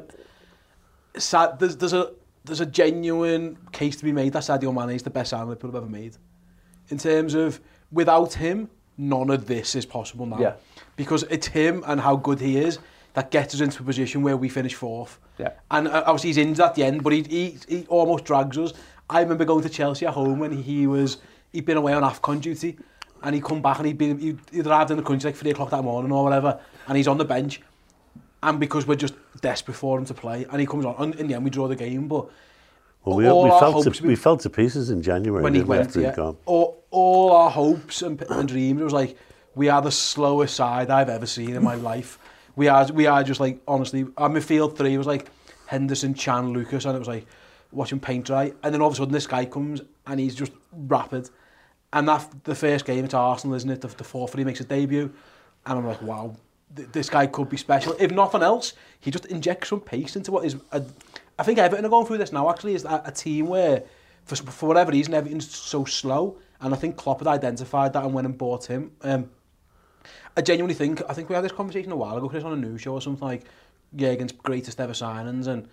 Sad, there's, there's a there's a genuine case to be made that Sadio Mane is the best signing Liverpool have ever made. In terms of, without him, none of this is possible now. Yeah. Because it's him and how good he is that gets us into a position where we finish fourth. Yeah. And uh, obviously he's injured at the end, but he, he, he almost drags us. I remember going to Chelsea at home when he was, he'd been away on AFCON duty, and he'd come back and he'd been, he'd, he'd arrived in the country like three o'clock that morning or whatever, and he's on the bench, and because we're just desperate for him to play, and he comes on, and in the end we draw the game, but well, we, we, felt to, we felt to pieces in January when he went, after yeah. he'd gone. All, all our hopes and, and dreams, it was like, we are the slowest side I've ever seen in my life. We are, we are just like, honestly, our midfield three was like Henderson, Chan, Lucas, and it was like, watching paint dry, and then all of a sudden this guy comes and he's just rapid, and that the first game it's Arsenal, isn't it? The, the fourth he makes a debut, and I'm like, wow, th this guy could be special. If nothing else, he just injects some pace into what is. A, I think Everton are going through this now. Actually, is a, a team where, for for whatever reason, everything's so slow, and I think Klopp had identified that and went and bought him. Um, I genuinely think I think we had this conversation a while ago, Chris, on a news show or something like Jurgen's greatest ever signings, and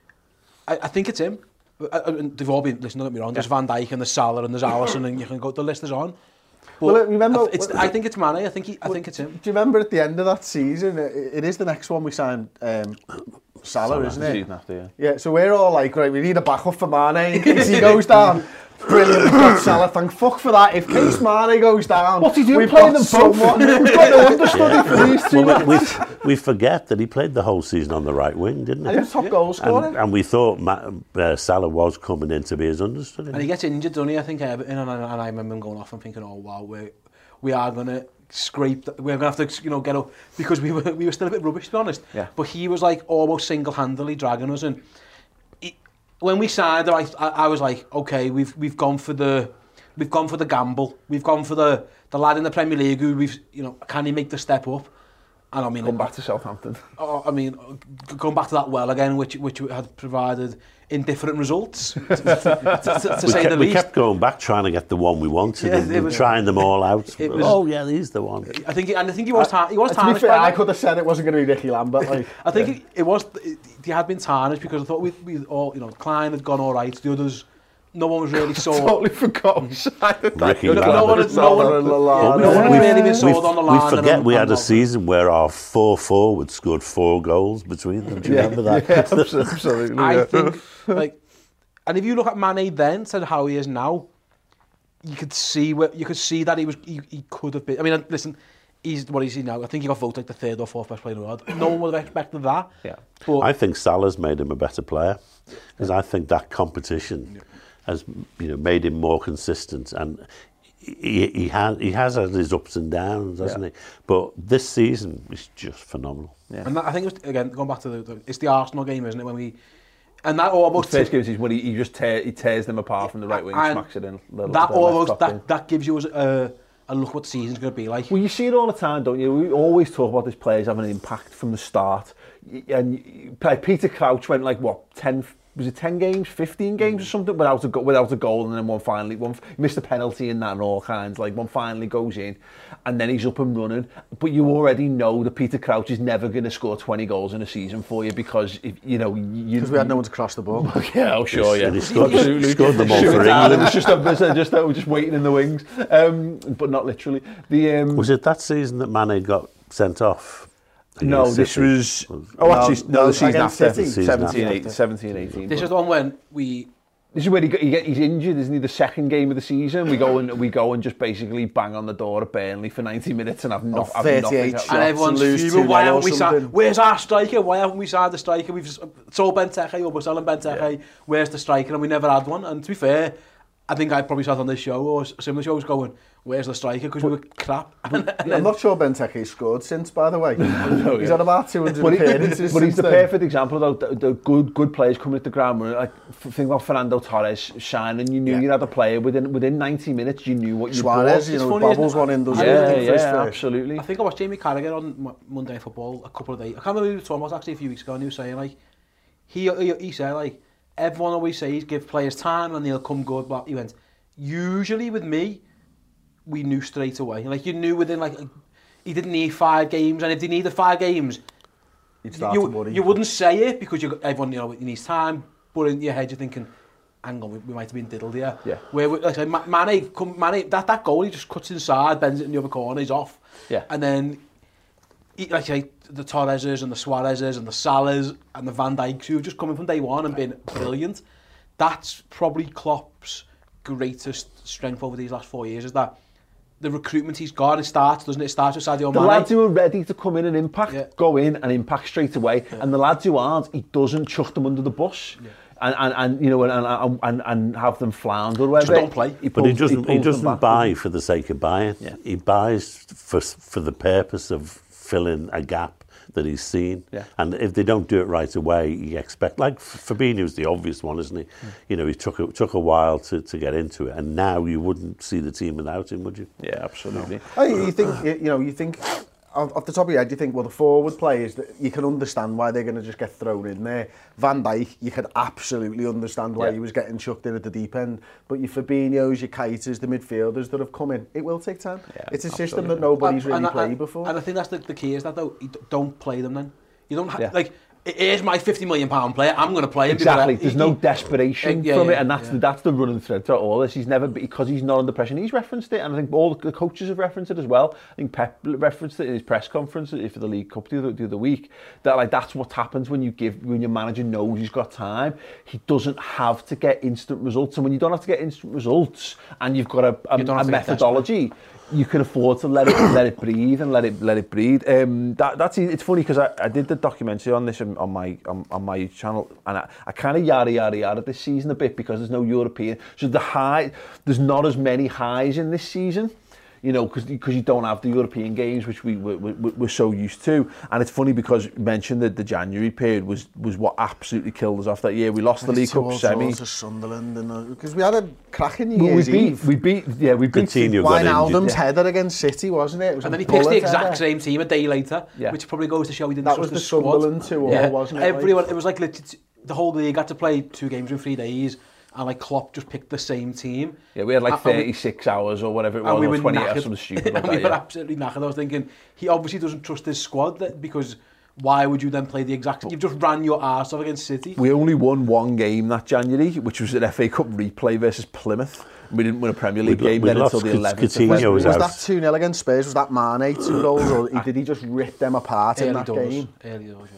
I, I think it's him. They've all been, listen, don't get me wrong, there's Van Dijk and there's Salah and there's Alisson, and you can go, the list is on. But well, remember, it's, I think it's Mane, I think, he, I think it's him. Do you remember at the end of that season, it, it is the next one we signed um, Salah, isn't it? Season after, yeah. Yeah, so we're all like, right, we need a backup for Mane in case he goes down. Brilliant, we've got Salah, thank fuck for that. If case Mane goes down, what's he doing we've playing got them both? someone. We've got no understudy for these two. Well, we, we forget that he played the whole season on the right wing, didn't he? And he was top goal scorer. And, and we thought Ma uh, Salah was coming in to be his understudy. And he gets injured, doesn't he? I think Everton, and, and I remember him going off and thinking, oh wow, we we are going to scrape, the, we're going to have to, you know, get up, because we were, we were still a bit rubbish, to be honest. Yeah. But he was like almost single-handedly dragging us, and he, when we signed him, I, I, I was like, okay, we've we've gone for the we've gone for the gamble. We've gone for the the lad in the Premier League who we've, you know, can he make the step up? And I mean, come back to Southampton. Oh, I mean, going back to that well again, which which had provided indifferent results, to, to, to, to say kept, the we least. We kept going back trying to get the one we wanted, Yeah, and, and was, trying them all out. Was, oh yeah, he's the one. I think, and I think he was tar he was uh, tarnished. To be fair, by I could have said it wasn't going to be Ricky Lambert. Like, I think yeah. it, it was. It, he had been tarnished because I thought we we all, you know, Klein had gone all right. The others, no one was really sold. Totally forgot. Ricky no, no, no one had, no one, yeah, Lallana. no one had really been sold we, on the line. We forget and, we and had a and season where our four forwards scored four goals between them. Do you yeah, remember that? Yeah, absolutely. I yeah. think, like, And if you look at Mane then to how he is now, you could see where you could see that he was he, he could have been. I mean, listen, he's what is he now? I think he got voted like the third or fourth best player in the world. No one would have expected that. Yeah. But I think Salah's made him a better player because I think that competition yeah. has, you know, made him more consistent, and he he has he has had his ups and downs, hasn't yeah. he? But this season is just phenomenal. Yeah. And that, I think it was, again going back to the, the it's the Arsenal game, isn't it? When we and that almost the first game is when he, he just tear, he tears them apart from the right wing, smacks it in. Little, that almost that that gives you a. And look what the season's going to be like. Well, you see it all the time, don't you? We always talk about these players having an impact from the start. And Peter Crouch went like, what, ten, was it ten games, fifteen games or something without a, without a goal, and then one finally, one missed a penalty in that and all kinds, like one finally goes in, and then he's up and running. But you already know that Peter Crouch is never going to score twenty goals in a season for you because, if, you know... Because we had no one to cross the ball. Yeah, oh sure, yeah. He scored, he scored them all for England. It was just, just, just, just waiting in the wings, um, but not literally. The um, Was it that season that Mane got sent off? No, this City. was... Oh, actually, no, no the season after. City. seventeen, eighteen, seventeen, eighteen. This is the one when we... This is where he, he get, he's injured, isn't he? The second game of the season, we go and we go and just basically bang on the door at Burnley for ninety minutes and have, no, oh, have nothing. Shots and everyone's fuming. Why haven't we signed? Where's our striker? Why haven't we signed the striker? We've sold Benteke, or we're selling Benteke. Yeah. Where's the striker? And we never had one. And to be fair, I think I probably sat on this show or similar shows going, where's the striker? Because we were crap. And, and I'm not sure Benteke scored since, by the way. no, he's yeah. had about two hundred but appearances. But he's the then. perfect example of the, the good good players coming at the ground. Like think about Fernando Torres shining. You knew yeah. you had a player within within ninety minutes. You knew what you Suarez, bought. you know, funny, bobbles one in. Does yeah, yeah, yeah absolutely. I think I watched Jamie Carragher on Monday Night Football a couple of days. I can't remember who he was talking about actually a few weeks ago, and he was saying like he he, he said like everyone always says give players time and they'll come good, but he went. Usually with me, we knew straight away. Like you knew within like he didn't need five games, and if he needed five games, you, you wouldn't say it because you everyone you know it needs time. But in your head you're thinking, hang on, we, we might have been diddled here. Yeah. Where we, like Mane, come, Mane, that that goal he just cuts inside, bends it in the other corner, he's off. Yeah. And then, he, like say, the Torreses and the Suarezes and the Salahs and the Van Dijks who have just come in from day one and been brilliant. That's probably Klopp's greatest strength over these last four years is that the recruitment he's got, it starts, doesn't it? It starts with Sadio Mane. The lads who are ready to come in and impact, yeah. go in and impact straight away. Yeah. And the lads who aren't, he doesn't chuck them under the bus. Yeah. And, and, and you know and, and, and, and have them flounder or whatever. Just don't play. He pulls, but he doesn't, he, he doesn't buy for the sake of buying. Yeah. He buys for, for the purpose of filling a gap that he's seen. Yeah. And if they don't do it right away, you expect, like Fabinho's the obvious one, isn't he? Mm. You know, he took a, took a while to, to get into it, and now you wouldn't see the team without him, would you? Yeah, absolutely. No. You think, you know, you think, off the top of your head, you think, well, the forward players, that you can understand why they're going to just get thrown in there. Van Dijk, you could absolutely understand why yeah. he was getting chucked in at the deep end. But your Fabinho's, your Keitas, the midfielders that have come in, it will take time. Yeah, it's a absolutely. system that nobody's really and, played and, before. And I think that's the, the key is that, though, you don't play them then. You don't have, yeah. like, here's my fifty million pound player, I'm going to play him. Exactly, there's he, no desperation yeah, from yeah, it, and that's, yeah. the, that's the running thread throughout all this. He's never, because he's not under pressure, and he's referenced it, and I think all the coaches have referenced it as well. I think Pep referenced it in his press conference for the League Cup the other, the other week, that like that's what happens when you give, when your manager knows he's got time. He doesn't have to get instant results, and when you don't have to get instant results, and you've got a, a, a methodology, you can afford to let it let it breathe and let it let it breathe. Um, that that's it's funny because I, I did the documentary on this on my on, on my channel, and I, I kind of yada yada yada this season a bit because there's no European, so the high there's not as many highs in this season. You know, because because you don't have the European games, which we we're, we're so used to. And it's funny because you mentioned that the January period was was what absolutely killed us off that year. We lost the League Cup semi. To Sunderland, and because we had a cracking year's we beat, Eve. We beat, yeah, we beat Wijnaldum's yeah. header against City, wasn't it? It was and then he picks the exact header. same team a day later, yeah. which probably goes to show he didn't that trust was the, the Sunderland two all, yeah. wasn't it? Everyone, like? it was like the whole league had to play two games in three days. And like Klopp just picked the same team. Yeah, we had like thirty-six we, hours or whatever it was, we or twenty knackered. Or something stupid like and that. we were yeah. absolutely knackered. I was thinking, he obviously doesn't trust his squad that, because why would you then play the exact same? You've just ran your arse off against City. We only won one game that January, which was an F A Cup replay versus Plymouth. We didn't win a Premier League we, game we then until the eleventh. Was, was that two nil against Spurs? Was that Mane two goals, or did he just rip them apart early in that doors, game? Early doors, yeah.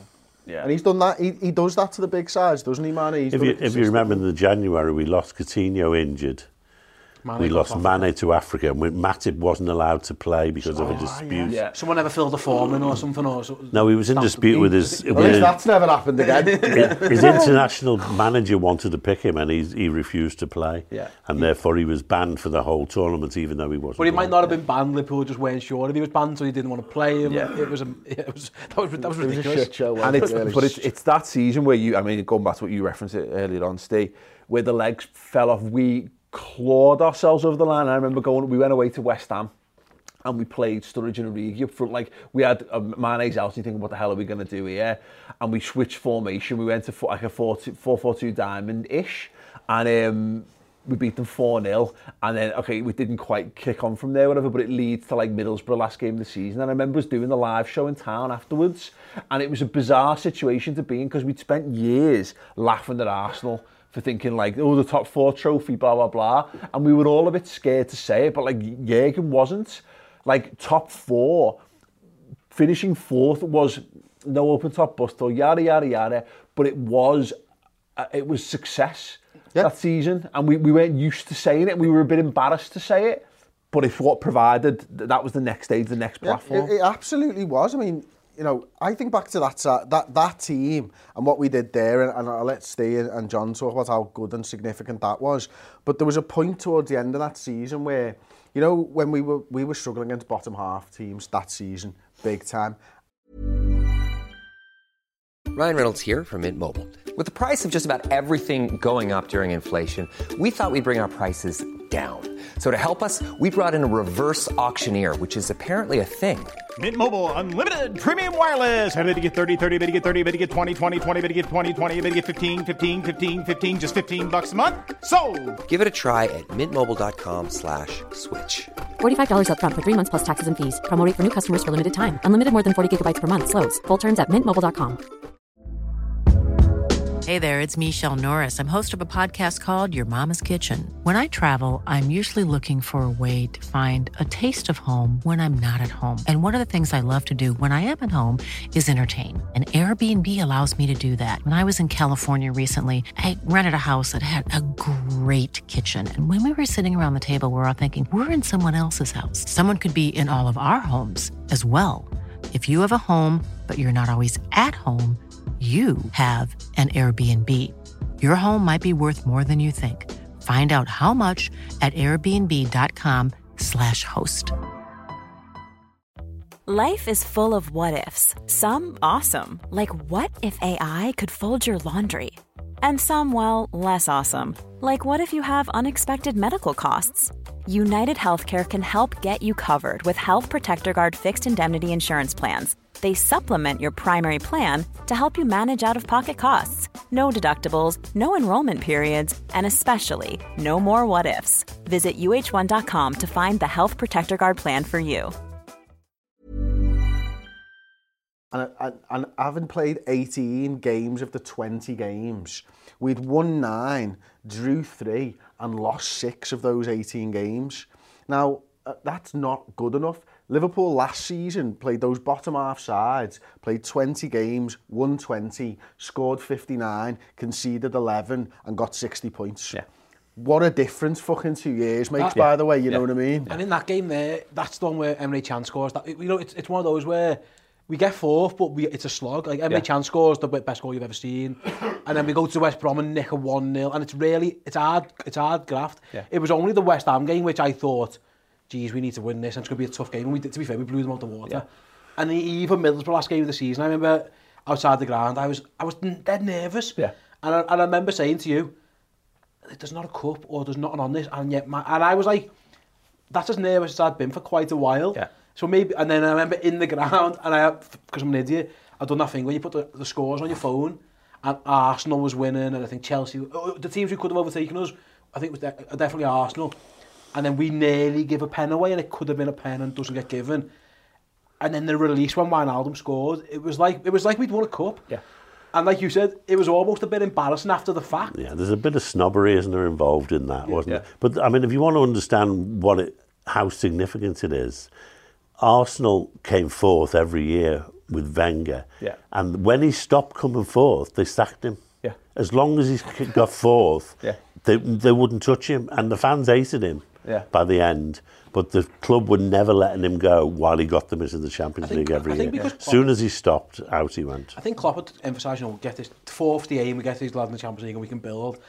Yeah. And he's done that. He, he does that to the big sides, doesn't he, man? He's If done you, it if you remember in consistently. the January, we lost Coutinho injured. Mane we got lost off Mane to Africa, and we- Matip wasn't allowed to play because of a dispute. Yeah. Someone ever filled a form in or something? Or so, No, he was in stamped dispute the with game. his. At with least his- that's never happened again. his international manager wanted to pick him, and he he refused to play. Yeah. And therefore, he was banned for the whole tournament, even though he wasn't. But he might playing. not have been banned. Liverpool just weren't sure if he was banned, so he didn't want to play him. Yeah. It was, a, it was that was that was It was a ridiculous. shit show. And it's, really. but it's it's that season where you, I mean, going back to what you referenced it earlier on, Steve, where the legs fell off. We clawed ourselves over the line. I remember going, we went away to West Ham and we played Sturridge and Origi up front. Like, we had uh, Mane's out and you thinking, what the hell are we going to do here? And we switched formation. We went to fo- like a four four two diamond-ish, and um, we beat them four nil. And then, okay, we didn't quite kick on from there, whatever, but it leads to like Middlesbrough last game of the season. And I remember us doing the live show in town afterwards, and it was a bizarre situation to be in because we'd spent years laughing at Arsenal for thinking like, oh, the top four trophy, blah, blah, blah. And we were all a bit scared to say it, but like Jurgen wasn't. Like top four, finishing fourth was no open top bust or yada, yada, yada. But it was, uh, it was success Yeah. that season. And we, we weren't used to saying it. We were a bit embarrassed to say it. But if what provided, that was the next stage, the next Yeah, platform. it, it absolutely was. I mean, you know, I think back to that uh, that that team and what we did there, and, and I'll let Steve and John talk about how good and significant that was. But there was a point towards the end of that season where, you know, when we were we were struggling against bottom half teams that season, big time. Ryan Reynolds here from Mint Mobile. With the price of just about everything going up during inflation, we thought we'd bring our prices down. So to help us, we brought in a reverse auctioneer, which is apparently a thing. Mint Mobile Unlimited Premium Wireless. How to get thirty, thirty, how to get thirty, how to get twenty, twenty, twenty, how to get twenty, twenty, how to get fifteen, fifteen, fifteen, fifteen, just fifteen bucks a month? Sold! Give it a try at mintmobile.com slash switch. forty-five dollars up front for three months plus taxes and fees. Promo rate for new customers for limited time. Unlimited more than forty gigabytes per month. Slows full terms at mint mobile dot com. Hey there, it's Michelle Norris. I'm host of a podcast called Your Mama's Kitchen. When I travel, I'm usually looking for a way to find a taste of home when I'm not at home. And one of the things I love to do when I am at home is entertain. And Airbnb allows me to do that. When I was in California recently, I rented a house that had a great kitchen. And when we were sitting around the table, we were all thinking, we're in someone else's house. Someone could be in all of our homes as well. If you have a home, but you're not always at home, you have an Airbnb. Your home might be worth more than you think. Find out how much at airbnb.com slash host. Life is full of what-ifs. Some awesome, like what if A I could fold your laundry? And some, well, less awesome, like what if you have unexpected medical costs? United Healthcare can help get you covered with Health Protector Guard fixed indemnity insurance plans. They supplement your primary plan to help you manage out-of-pocket costs. No deductibles, no enrollment periods, and especially no more what-ifs. Visit U H one dot com to find the Health Protector Guard plan for you. And, and, and having played eighteen games of the twenty games, we'd won nine, drew three, and lost six of those eighteen games. Now, uh, that's not good enough. Liverpool last season played those bottom half sides, played twenty games, won twenty, scored fifty-nine, conceded eleven, and got sixty points. Yeah. What a difference fucking two years makes, Uh, by the way, you yeah. know what I mean? And in that game there, that's the one where Emre Can scores. That, you know, it's, it's one of those where we get fourth, but we, it's a slog. Like Emre Yeah. Can scores the best goal you've ever seen, and then we go to West Brom and nick a one nil, and it's really it's hard it's hard graft. Yeah. It was only the West Ham game which I thought, geez, we need to win this, and it's going to be a tough game. And we did, to be fair, we blew them out the water. Yeah. And the eve of Middlesbrough last game of the season, I remember outside the ground, I was I was dead nervous. Yeah. And I, and I remember saying to you, there's not a cup or there's nothing on this, and yet my, and I was like, that's as nervous as I'd been for quite a while. Yeah. So maybe, and then I remember in the ground, and I, because I'm an idiot, I'd done that thing where you put the, the scores on your phone, and Arsenal was winning, and I think Chelsea, the teams who could have overtaken us, I think it was de- definitely Arsenal, and then we nearly give a pen away, and it could have been a pen and doesn't get given, and then the release when Wijnaldum scored, it was like it was like we'd won a cup. Yeah. And like you said, it was almost a bit embarrassing after the fact. Yeah, there's a bit of snobbery, isn't there, involved in that, wasn't Yeah. there? But I mean, if you want to understand what it, how significant it is, Arsenal came fourth every year with Wenger. Yeah. And when he stopped coming fourth, they sacked him. Yeah. As long as he got fourth, yeah. they, they wouldn't touch him. And the fans hated him yeah. by the end. But the club were never letting him go while he got them into the Champions think, League every I think year. As soon as he stopped, out he went. I think Klopp would emphasise, you know, get this fourth the aim, we get these lads in the Champions League and we can build.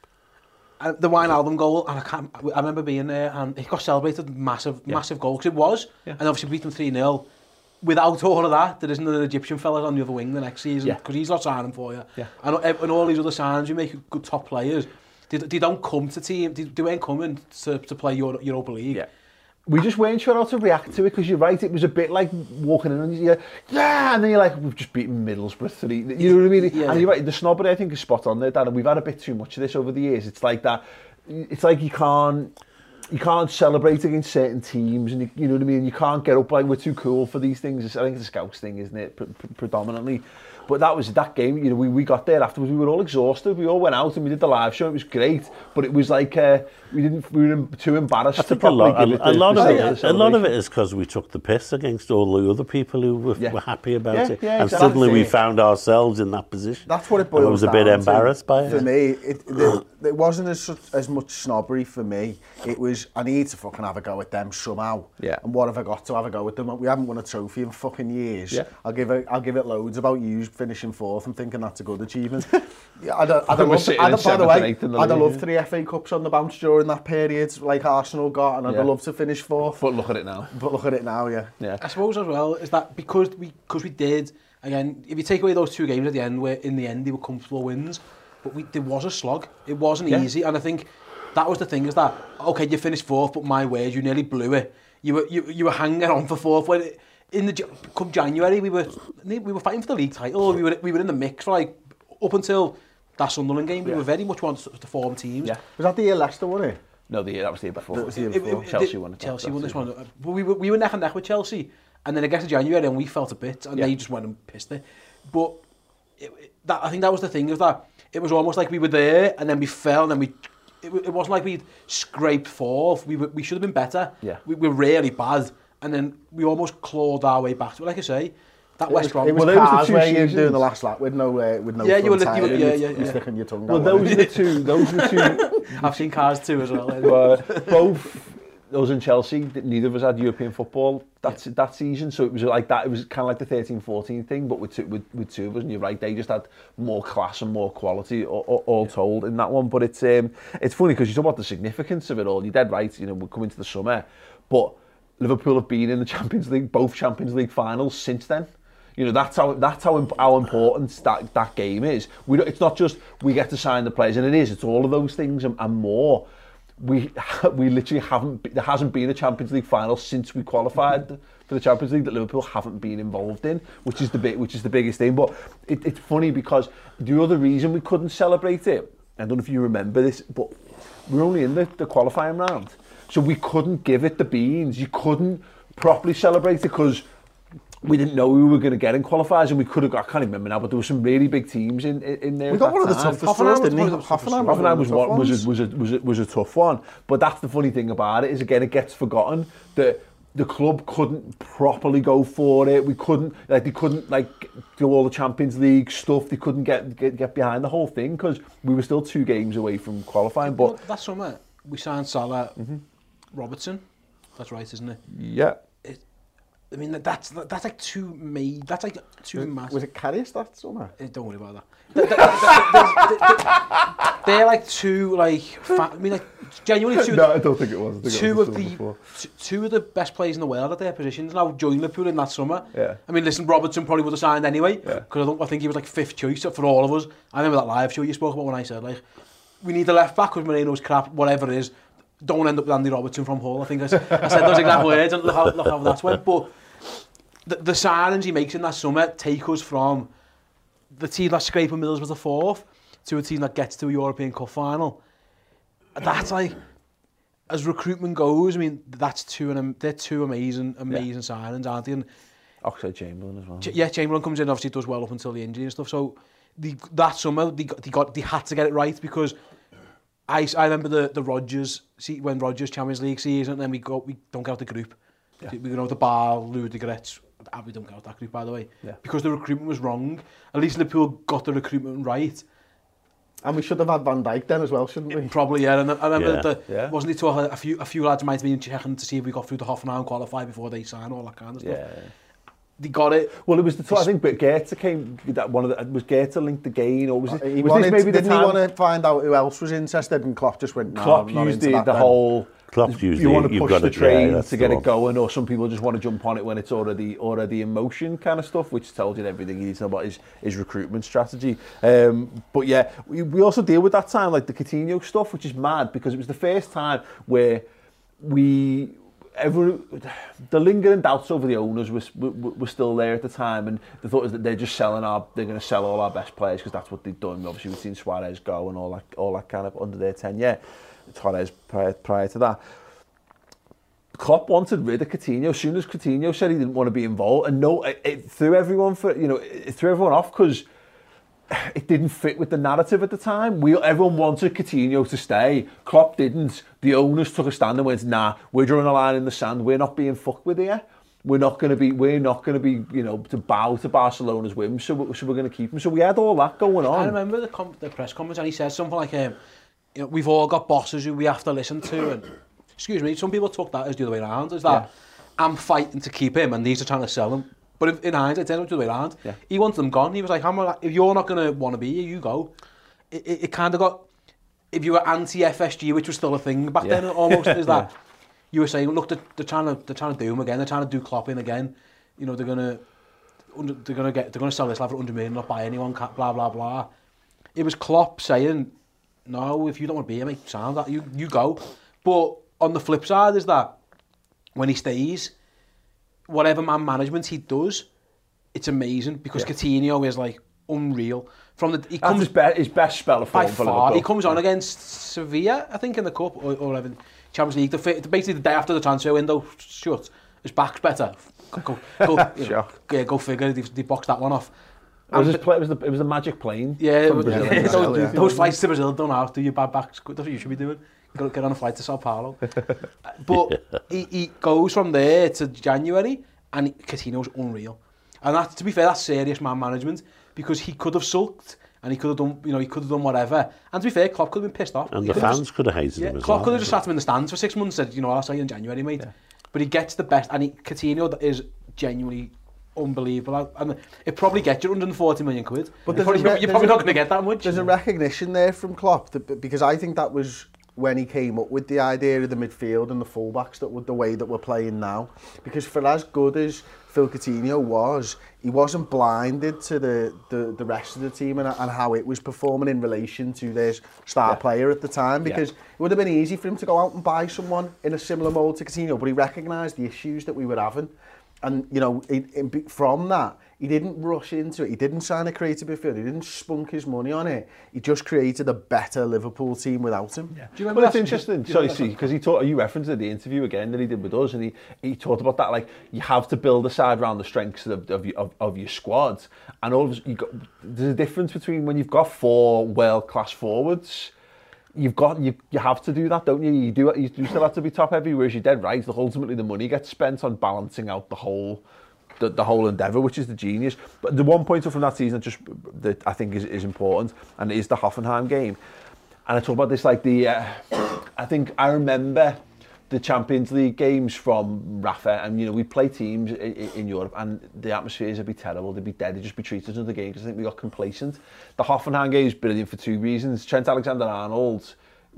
And the Wijnaldum goal, and I can't, I remember being there, and it got celebrated massive, yeah. massive goal, because it was, yeah. and obviously beat them three nil. Without all of that, there isn't an Egyptian fella on the other wing the next season, because yeah. he's not signing for you. Yeah. And, and all these other signings, you make good top players, they, they don't come to team, they, they weren't coming to, to play Euro, Europa League. Yeah. We just weren't sure how to react to it, because you're right, it was a bit like walking in and you're like, yeah, and then you're like, we've just beaten Middlesbrough three. You know what I mean? Yeah. And you're right, the snobbery I think is spot on there, Dan, and we've had a bit too much of this over the years. It's like that, it's like you can't, you can't celebrate against certain teams, and you, you know what I mean? You can't get up like, we're too cool for these things. I think it's a Scouts thing, isn't it, pre pre predominantly? But that was that game, you know, we, we got there afterwards, we were all exhausted, we all went out and we did the live show, it was great, but it was like, uh, we didn't, we were too embarrassed I think to a lot, give a, it a, the, lot the of it, it, a lot of it is because we took the piss against all the other people who were, yeah. were happy about yeah, it, yeah, and exactly. suddenly we found ourselves in that position. That's what it boils down to. I was a bit down embarrassed to, by it. For me, it, it, it wasn't as, as much snobbery for me. It was, I need to fucking have a go at them somehow. Yeah. And what have I got to have a go at them? We haven't won a trophy in fucking years. Yeah. I'll give it, I'll give it loads about you finishing fourth and thinking that's a good achievement. yeah, I'd, I'd, I'd We're love, sitting I'd, in by the way, eighth in the I'd have league, loved yeah. three F A Cups on the bounce during that period, like Arsenal got, and I'd Yeah. have loved to finish fourth. But look at it now. But look at it now, yeah. Yeah. I suppose as well is that because we because we did, again, if you take away those two games at the end, where in the end they were comfortable wins, but we, there was a slog. It wasn't Yeah. easy, and I think that was the thing, is that, okay, you finished fourth, but my word, you nearly blew it. You were you, you were hanging on for fourth. When it, in the come January, we were we were fighting for the league title. We were we were in the mix for like up until that Sunderland game. We Yeah. were very much one to form teams. Yeah. Was that the year Leicester won it? No, the year, that was the year before. That was the year It- before. it- Chelsea the- won it. Chelsea That's won this it. one. But we were, we were neck and neck with Chelsea, and then it gets to January and we felt a bit, and Yeah. they just went and pissed it. But it, it, that, I think that was the thing, is that it was almost like we were there, and then we fell, and then we. It, it wasn't like we'd scraped fourth. We were, we should have been better. Yeah. We were really bad, and then we almost clawed our way back. But like I say, that It West was, Brom. it was Well, those were the cars two where you're seasons. doing the last lap with no uh, with no Yeah, you were front li- you tyre, were- yeah, and yeah, you're yeah. sticking your tongue Well, out. those are the two. Those are the two. I've seen cars too as well. uh, both those in Chelsea, neither of us had European football that yeah. that season, so it was like that. It was kind of like the thirteen fourteen thing, but with two, with, with two of us. And you're right, they just had more class and more quality, all, all yeah. told, in that one. But it's um, it's funny because you talk about the significance of it all. You're dead right. You know, we're coming to the summer, but Liverpool have been in the Champions League, both Champions League finals since then. You know, that's how that's how how important that that game is. We don't, it's not just we get to sign the players, and it is. It's all of those things and, and more. We we literally haven't. There hasn't been a Champions League final since we qualified for the Champions League that Liverpool haven't been involved in, which is the big, which is the biggest thing. But it, it's funny because the other reason we couldn't celebrate it, I don't know if you remember this, but we were only in the, the qualifying round, so we couldn't give it the beans. You couldn't properly celebrate it because we didn't know who we were going to get in qualifiers, and we could have got, I can't remember now, but there were some really big teams in, in, in there. We got one of the toughest for us, didn't we? Hoffenheim was, was, was, was, a, was, a, was, a, was a tough one. But that's the funny thing about it, is again, it gets forgotten that the club couldn't properly go for it. We couldn't, like, they couldn't, like, do all the Champions League stuff. They couldn't get get, get behind the whole thing because we were still two games away from qualifying. But well, that summer, we signed Salah, mm-hmm. Robertson. That's right, isn't it? Yeah. I mean, that's that's like two made. That's like two was, massive. Was it Karius that summer? Uh, don't worry about that. they're, they're, they're, they're like two, like fa I mean, like genuinely two. No, I don't think it was. I think two it was of the the t two of the best players in the world at their positions now joined Liverpool in that summer. Yeah. I mean, listen, Robertson probably would have signed anyway because yeah. I don't. I think he was like fifth choice for all of us. I remember that live show you spoke about when I said like, we need a left back because Moreno's crap, whatever it is. Don't end up with Andy Robertson from Hull. I think I, I said those exact words, and look how look how that went. But The, the signings he makes in that summer take us from the team that scraping Middlesbrough the fourth to a team that gets to a European Cup final. That's like, as recruitment goes, I mean, that's two and they're two amazing, amazing yeah. signings, aren't they? And Oxlade-Chamberlain as well. Ch yeah, Chamberlain comes in, obviously does well up until the injury and stuff. So the, that summer they got, they got they had to get it right because I I remember the the Rodgers see when Rodgers Champions League season, and then we go we don't get out the group. Yeah. We go out the Bar, Ludogorets, we don't count that group, by the way, yeah. because the recruitment was wrong. At least Liverpool got the recruitment right. And we should have had Van Dijk then as well, shouldn't we? Probably, yeah. And I remember, Yeah. the, Yeah. wasn't it to a, a few a few lads might have been checking to see if we got through the Hoffenheim qualify before they sign, all that kind of stuff. Yeah. They got it. Well, it was the. I think Goethe came. That one of the was Goethe linked again, or was it? He was wanted, this maybe the didn't he time want to find out who else was interested, and Klopp just went, no, Klopp I'm not used into the, that the then. whole. Klopp used you the- want to you've push got the to- yeah, train that's to the get one. it going, or some people just want to jump on it when it's already already in motion, kind of stuff, which tells you everything you need to know about his, his recruitment strategy. Um, but yeah, we, we also deal with that time like the Coutinho stuff, which is mad because it was the first time where we. Every, the lingering doubts over the owners was were, were still there at the time, and the thought was that they're just selling our, they're going to sell all our best players because that's what they've done. Obviously, we've seen Suarez go and all that, all that kind of under their tenure. Suarez prior, prior to that. Klopp wanted rid of Coutinho as soon as Coutinho said he didn't want to be involved, and no, it, it threw everyone for you know it threw everyone off because it didn't fit with the narrative at the time. We everyone wanted Coutinho to stay. Klopp didn't. The owners took a stand and went, "Nah, we're drawing a line in the sand. We're not being fucked with here. We're not going to be. We're not going to be. You know, to bow to Barcelona's whims. So, we, so we're going to keep him." So we had all that going on. I remember the, com- the press conference, and he said something like, um, "You know, we've all got bosses who we have to listen to." And excuse me, some people took that as the other way around. Is that yeah. I'm fighting to keep him, and these are trying to sell him. But in, in hindsight, it ended up the other way around. Yeah. He wanted them gone. He was like, I'm, if you're not going to want to be here, you go. It, it, it kind of got, if you were anti-F S G, which was still a thing back yeah. then, almost, is that yeah. you were saying, look, they're, they're, trying to, they're trying to do him again. They're trying to do Klopp in again. You know, they're going to they're going to get, they're going to sell this level at one hundred million, not buy anyone, blah, blah, blah. It was Klopp saying, no, if you don't want to be here, mate, sound that, you, you go. But on the flip side is that when he stays, whatever man management he does, it's amazing because yeah. Coutinho is like unreal. From the he That's comes his, be- his best spell of form by for far. Liverpool. He comes on against Sevilla, I think, in the cup or, or even Champions League. The, basically, the day after the transfer window shut, his back's better. Go, go, go, you know, yeah, go figure. They, they boxed that one off. It was, his play, it, was the, it was the magic plane. Yeah, it was, Brazil, yeah, Brazil, those, yeah. those flights to Brazil don't have to. Your bad back's good. That's what you should be doing. Go, get on a flight to Sao Paulo. But yeah. he, he goes from there to January, and Coutinho's unreal. And that, to be fair, that's serious man management because he could have sulked and he could have done, you know, he could have done whatever. And to be fair, Klopp could have been pissed off. And he the fans just, could have hated yeah, him as Klopp well. could have just sat him in the stands for six months and said, you know, I'll see you in January, mate. Yeah. But he gets the best, and he, Coutinho is genuinely unbelievable. And it probably gets you one hundred forty million quid. But you're probably, re- you're probably not going to get that much. There's a recognition there from Klopp that, because I think that was when he came up with the idea of the midfield and the fullbacks that were the way that we're playing now. Because for as good as Phil Coutinho was, he wasn't blinded to the, the, the rest of the team and, and how it was performing in relation to their star yeah. player at the time. Because yeah. it would have been easy for him to go out and buy someone in a similar mould to Coutinho, but he recognised the issues that we were having. And, you know, it, it, from that, he didn't rush into it. He didn't sign a creative midfield. He didn't spunk his money on it. He just created a better Liverpool team without him. Yeah. Do you remember well, that's interesting. Sorry, see, because he talked. You referenced the interview again that he did with us, and he, he talked about that. Like, you have to build a side around the strengths of of, of, of your squad, and all of you got. There's a difference between when you've got four world class forwards. You've got you you have to do that, don't you? You do you do still have to be top heavy, whereas you're dead right. Ultimately, the money gets spent on balancing out the whole the, the whole endeavour, which is the genius. But the one pointer from that season that just that I think is, is important, and it is the Hoffenheim game. And I talk about this like the uh, I think I remember the Champions League games from Rafa, and you know we play teams in, in Europe, and the atmospheres would be terrible. They'd be dead. They'd just be treated as the game because I think we got complacent. The Hoffenheim game is brilliant for two reasons. Trent Alexander-Arnold,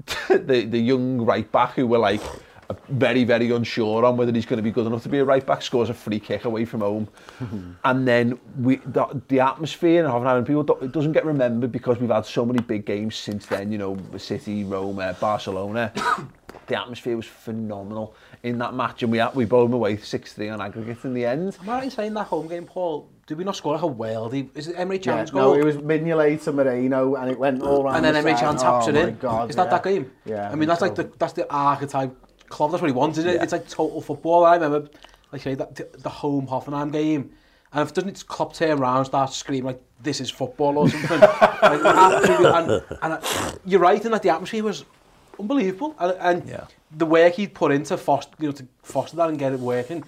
the the young right back who were like very very unsure on whether he's going to be good enough to be a right back, scores a free kick away from home, and then we the, the atmosphere in Hoffenheim, people don't, it doesn't get remembered because we've had so many big games since then. You know, City, Roma, Barcelona. The atmosphere was phenomenal in that match, and we we bowled them away six three on aggregate in the end. Am I right in saying that home game, Paul? Did we not score like a worldie? Is it Emre Can's yeah, goal? No, it was Mignolet to Moreno, and it went all around. And then Emre Can taps oh it in. God, is that yeah. that game? Yeah. I mean, that's so. like the that's the archetype club. That's what he wants, isn't it? Yeah. It's like total football. I remember, like say that the home Hoffenheim game, and if doesn't it Klopp turn around, start screaming like this is football or something. like, absolutely, and and uh, you're right in that the atmosphere was unbelievable, and, and yeah. the work he'd put into foster, you know, to foster that and get it working.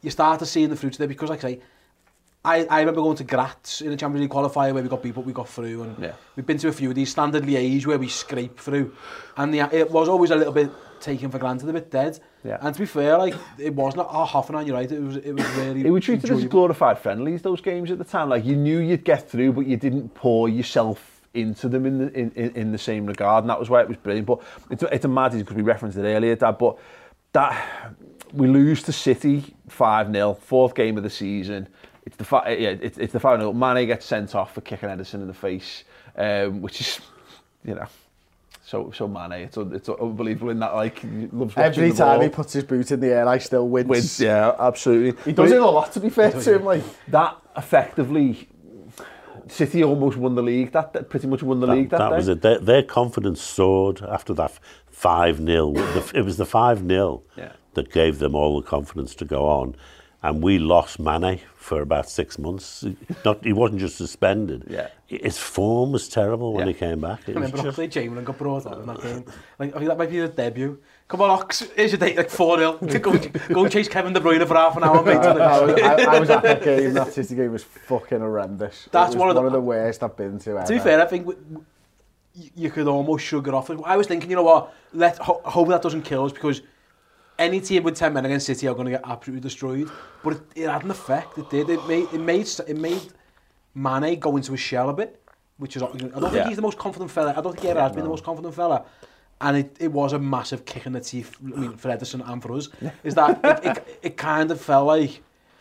you start to see in the fruits there because, like I say, I, I remember going to Graz in a Champions League qualifier where we got beat, but we got through, and yeah. we've been to a few of these standard Liège where we scrape through, and the, it was always a little bit taken for granted, a bit dead. Yeah. And to be fair, like it wasn't oh, Hoffenheim, you're right. It was it was really. It was treated as glorified friendlies. Those games at the time, like you knew you'd get through, but you didn't pour yourself into them in the in, in, in the same regard, and that was why it was brilliant. But it's it's a mad because we referenced it earlier, Dad. But that we lose to City five nil, fourth game of the season. It's the fi- yeah, it's, it's the five nil. Mane gets sent off for kicking Ederson in the face, um, which is, you know, so so Mane. It's it's unbelievable in that, like, he loves watching every the time ball. he puts his boot in the air, I still wins. wins yeah, absolutely. He does but it a lot, to be fair to him. Like that, effectively, City almost won the league. That, that pretty much won the that, league. That, that day. was it. Their, their confidence soared after that five nil. It was the five nil yeah. that gave them all the confidence to go on. And we lost Mane for about six months. Not, he wasn't just suspended. Yeah. His form was terrible when yeah. he came back. It I remember just... Oxlade Chamberlain got brought on in that game. Like, I think that might be the debut. Come on, Ox, here's your date, like four nil. Go, go and chase Kevin De Bruyne for half an hour, mate. I, I, was, I, I was at that game. That City game was fucking horrendous. That's it was one, of the, one of the worst I've been to ever. To be fair, I think we, you, you could almost shrug it off. I was thinking, you know what, let ho- hope that doesn't kill us, because any team with ten men against City are going to get absolutely destroyed. But it, it had an effect. It did. It made it made it made Mane go into a shell a bit, which is I don't think yeah. he's the most confident fella. I don't think he ever has been the most confident fella. And it, it was a massive kick in the teeth. I mean, for Ederson and for us, is that it, it, it kind of felt like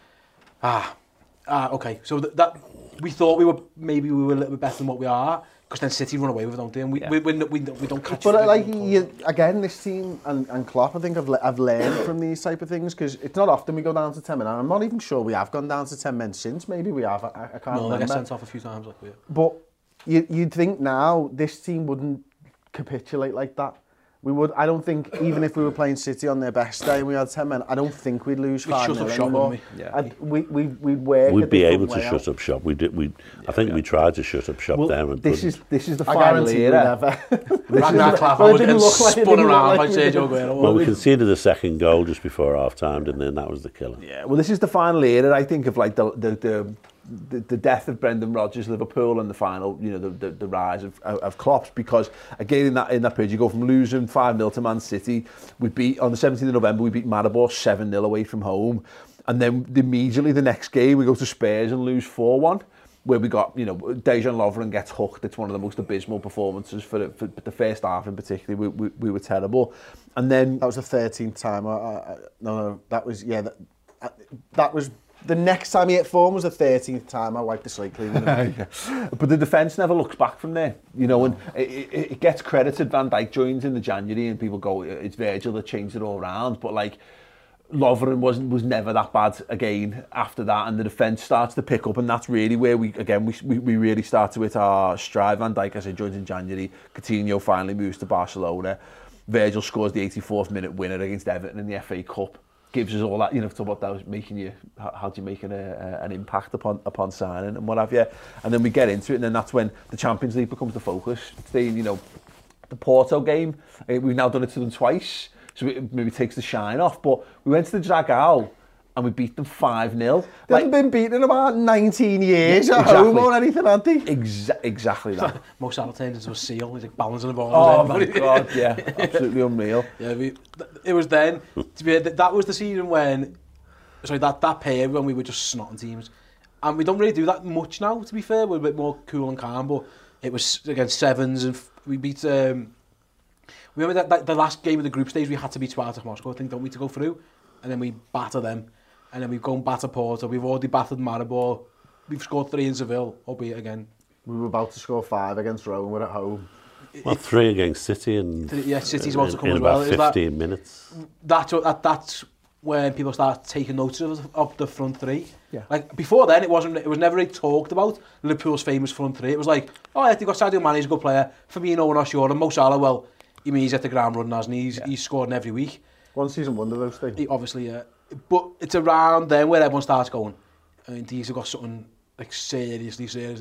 ah ah okay. So that, that we thought we were maybe we were a little bit better than what we are. Because then City run away with it, don't they? And we, yeah. we, we, we, we don't catch but it. But like, you, again, this team and, and Klopp, I think I've, I've learned from these type of things, because it's not often we go down to ten men. And I'm not even sure we have gone down to ten men since. Maybe we have. I, I can't no, remember. No, I got sent off a few times. Like we. But you, you'd think now this team wouldn't capitulate like that. We would. I don't think, even if we were playing City on their best day and we had ten men, I don't think we'd lose five nil anymore. We? Yeah. I'd, we, we, we'd work We'd be able to out. shut up shop. We did. We. Yeah, I think yeah. we tried to shut up shop well, there. And this couldn't. is this is the I final era. Ragnar Klavan was getting spun around by Sergio Aguero. Well, we conceded the second goal just before half time, didn't they? And that was the killer. Yeah. Well, this is the final era, I think, of like the the. the The, the death of Brendan Rodgers, Liverpool, and the final, you know, the, the, the rise of, of Klopp's, because again in that in that period you go from losing five nil to Man City. We beat on the seventeenth of November. We beat Maribor seven nil away from home, and then immediately the next game we go to Spurs and lose four one, where we got, you know, Dejan Lovren gets hooked. It's one of the most abysmal performances for the, for the first half in particular. We, we, we were terrible, and then that was the thirteenth time. I, I, no, no, that was yeah. That, that was. The next time he hit form was the thirteenth time I wiped the slate clean. Yeah. But the defence never looks back from there, you know, and it, it, it gets credited. Van Dijk joins in the January and people go, it's Virgil that changed it all around. But like, Lovren wasn't was never that bad again after that, and the defence starts to pick up, and that's really where we again we we, we really start to hit our stride. Van Dijk, as I said, joins in January. Coutinho finally moves to Barcelona. Virgil scores the eighty-fourth minute winner against Everton in the F A Cup. Gives us all that, you know, to what that was making you, how, how do you make an, uh, an impact upon upon signing and what have you. And then we get into it, and then that's when the Champions League becomes the focus. Staying, you know, the Porto game, we've now done it to them twice, so it maybe takes the shine off. But we went to the Dragao and we beat them five nil. They like, haven't been beaten in about nineteen years yeah, at exactly. home or anything, had they? Exa- exactly that. Mo Salah turned into a seal. He's like balancing the ball. Oh my God, yeah, absolutely unreal. Yeah, we, it was then. To be, that was the season when, sorry, that, that period when we were just snotting teams. And we don't really do that much now, to be fair. We're a bit more cool and calm, but it was against sevens, and we beat... Um, remember that, that the last game of the group stage, we had to beat Spartak Moscow, I think, don't we, to go through? And then we batter them. And then we've gone batter Porto. We've already battered Maribor. We've scored three in Seville, albeit again. We were about to score five against Rome. We're at home. Well, three against City, and yeah, City's about to come in as well. about fifteen that, minutes. That's that, that's when people start taking notice of, of the front three. Yeah. Like before then, it wasn't. It was never really talked about Liverpool's famous front three. It was like, oh, yeah, they've got Sadio Mane, he's a good player. Firmino, we're not sure. And Mo Salah, well, he means he's at the ground running, hasn't he? He's, yeah. he's scoring every week. One season wonder those things. He, obviously, yeah. But it's around then where everyone starts going, I mean, these have got something like seriously, seriously.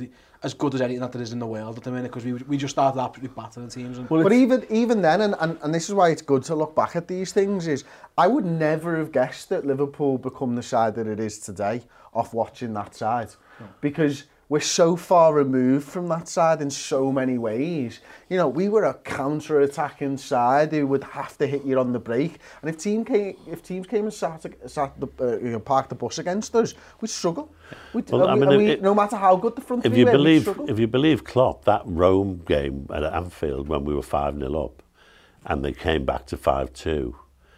as good as anything that there is in the world at the minute, because we we just started absolutely battering teams. And but even even then, and, and, and this is why it's good to look back at these things, is I would never have guessed that Liverpool become the side that it is today off watching that side. Yeah. Because we're so far removed from that side in so many ways. You know, we were a counter-attacking side who would have to hit you on the break. And if team came, if teams came and sat, sat the, uh, you know, parked the bus against us, we'd struggle. We'd, well, I mean, we, it, no matter how good the front if three you were, believe, we'd struggle. If you believe Klopp, that Rome game at Anfield when we were five nil up and they came back to five two,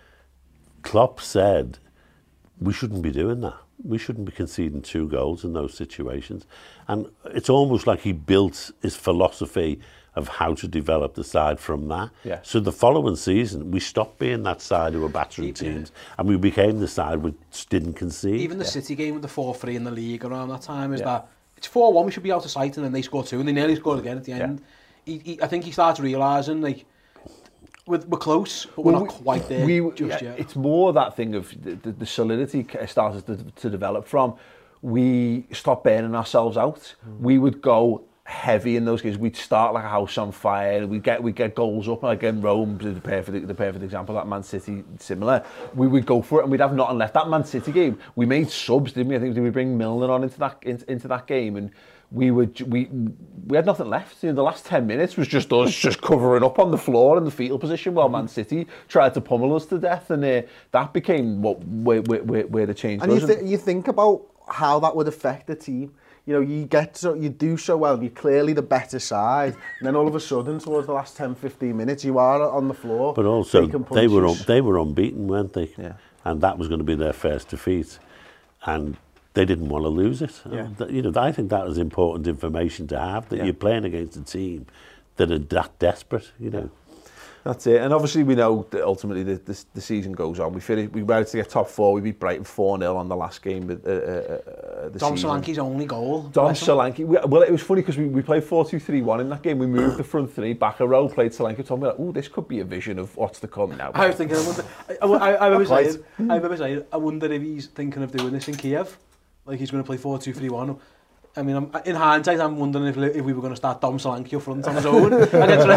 Klopp said, we shouldn't be doing that. We shouldn't be conceding two goals in those situations. And it's almost like he built his philosophy of how to develop the side from that. Yeah. So the following season, we stopped being that side who were battering teams, and we became the side which didn't concede. Even the yeah. City game with the four three in the league around that time is yeah. that it's four one, we should be out of sight, and then they score two, and they nearly scored again at the end. Yeah. He, he, I think he starts realising, like, We're, we're close, but we're well, not quite there we, just yeah, yet. It's more that thing of the, the, the solidity started to, to develop from. We stopped burning ourselves out. Mm. We would go heavy in those games. We'd start like a house on fire. We'd get we'd get goals up. Like in Rome, the perfect the perfect example. That Man City similar. We would go for it, and we'd have nothing left. That Man City game, we made subs, didn't we? I think did we bring Milner on into that into, into that game and. We would we we had nothing left. You know, the last ten minutes was just us just covering up on the floor in the fetal position while Man City tried to pummel us to death, and uh, that became what where, where, where the change and was. And you, th- you think about how that would affect the team. You know, you get so you do so well. You're clearly the better side, and then all of a sudden, towards the last ten, fifteen minutes, you are on the floor. But also, they were un- they were unbeaten, weren't they? Yeah. And that was going to be their first defeat, and. They didn't want to lose it. Yeah. You know, I think that was important information to have, that yeah. you're playing against a team that are that desperate, you know. That's it. And obviously we know that ultimately the, the, the season goes on. We finished, we were to get top four. We beat Brighton four nil on the last game of uh, uh, the Dom season. Dom Solanke's only goal. Dom Solanke. Well, it was funny because we, we played four two three one in that game. We moved the front three back a row, played Solanke. Told me like, oh, this could be a vision of what's to come now. I was thinking, I wonder, I, I, I, remember saying, I remember saying, I wonder if he's thinking of doing this in Kiev. Like he's going to play four two three one. I mean, I'm, in hindsight, I'm wondering if, if we were going to start Dom Solanke up front on his own against,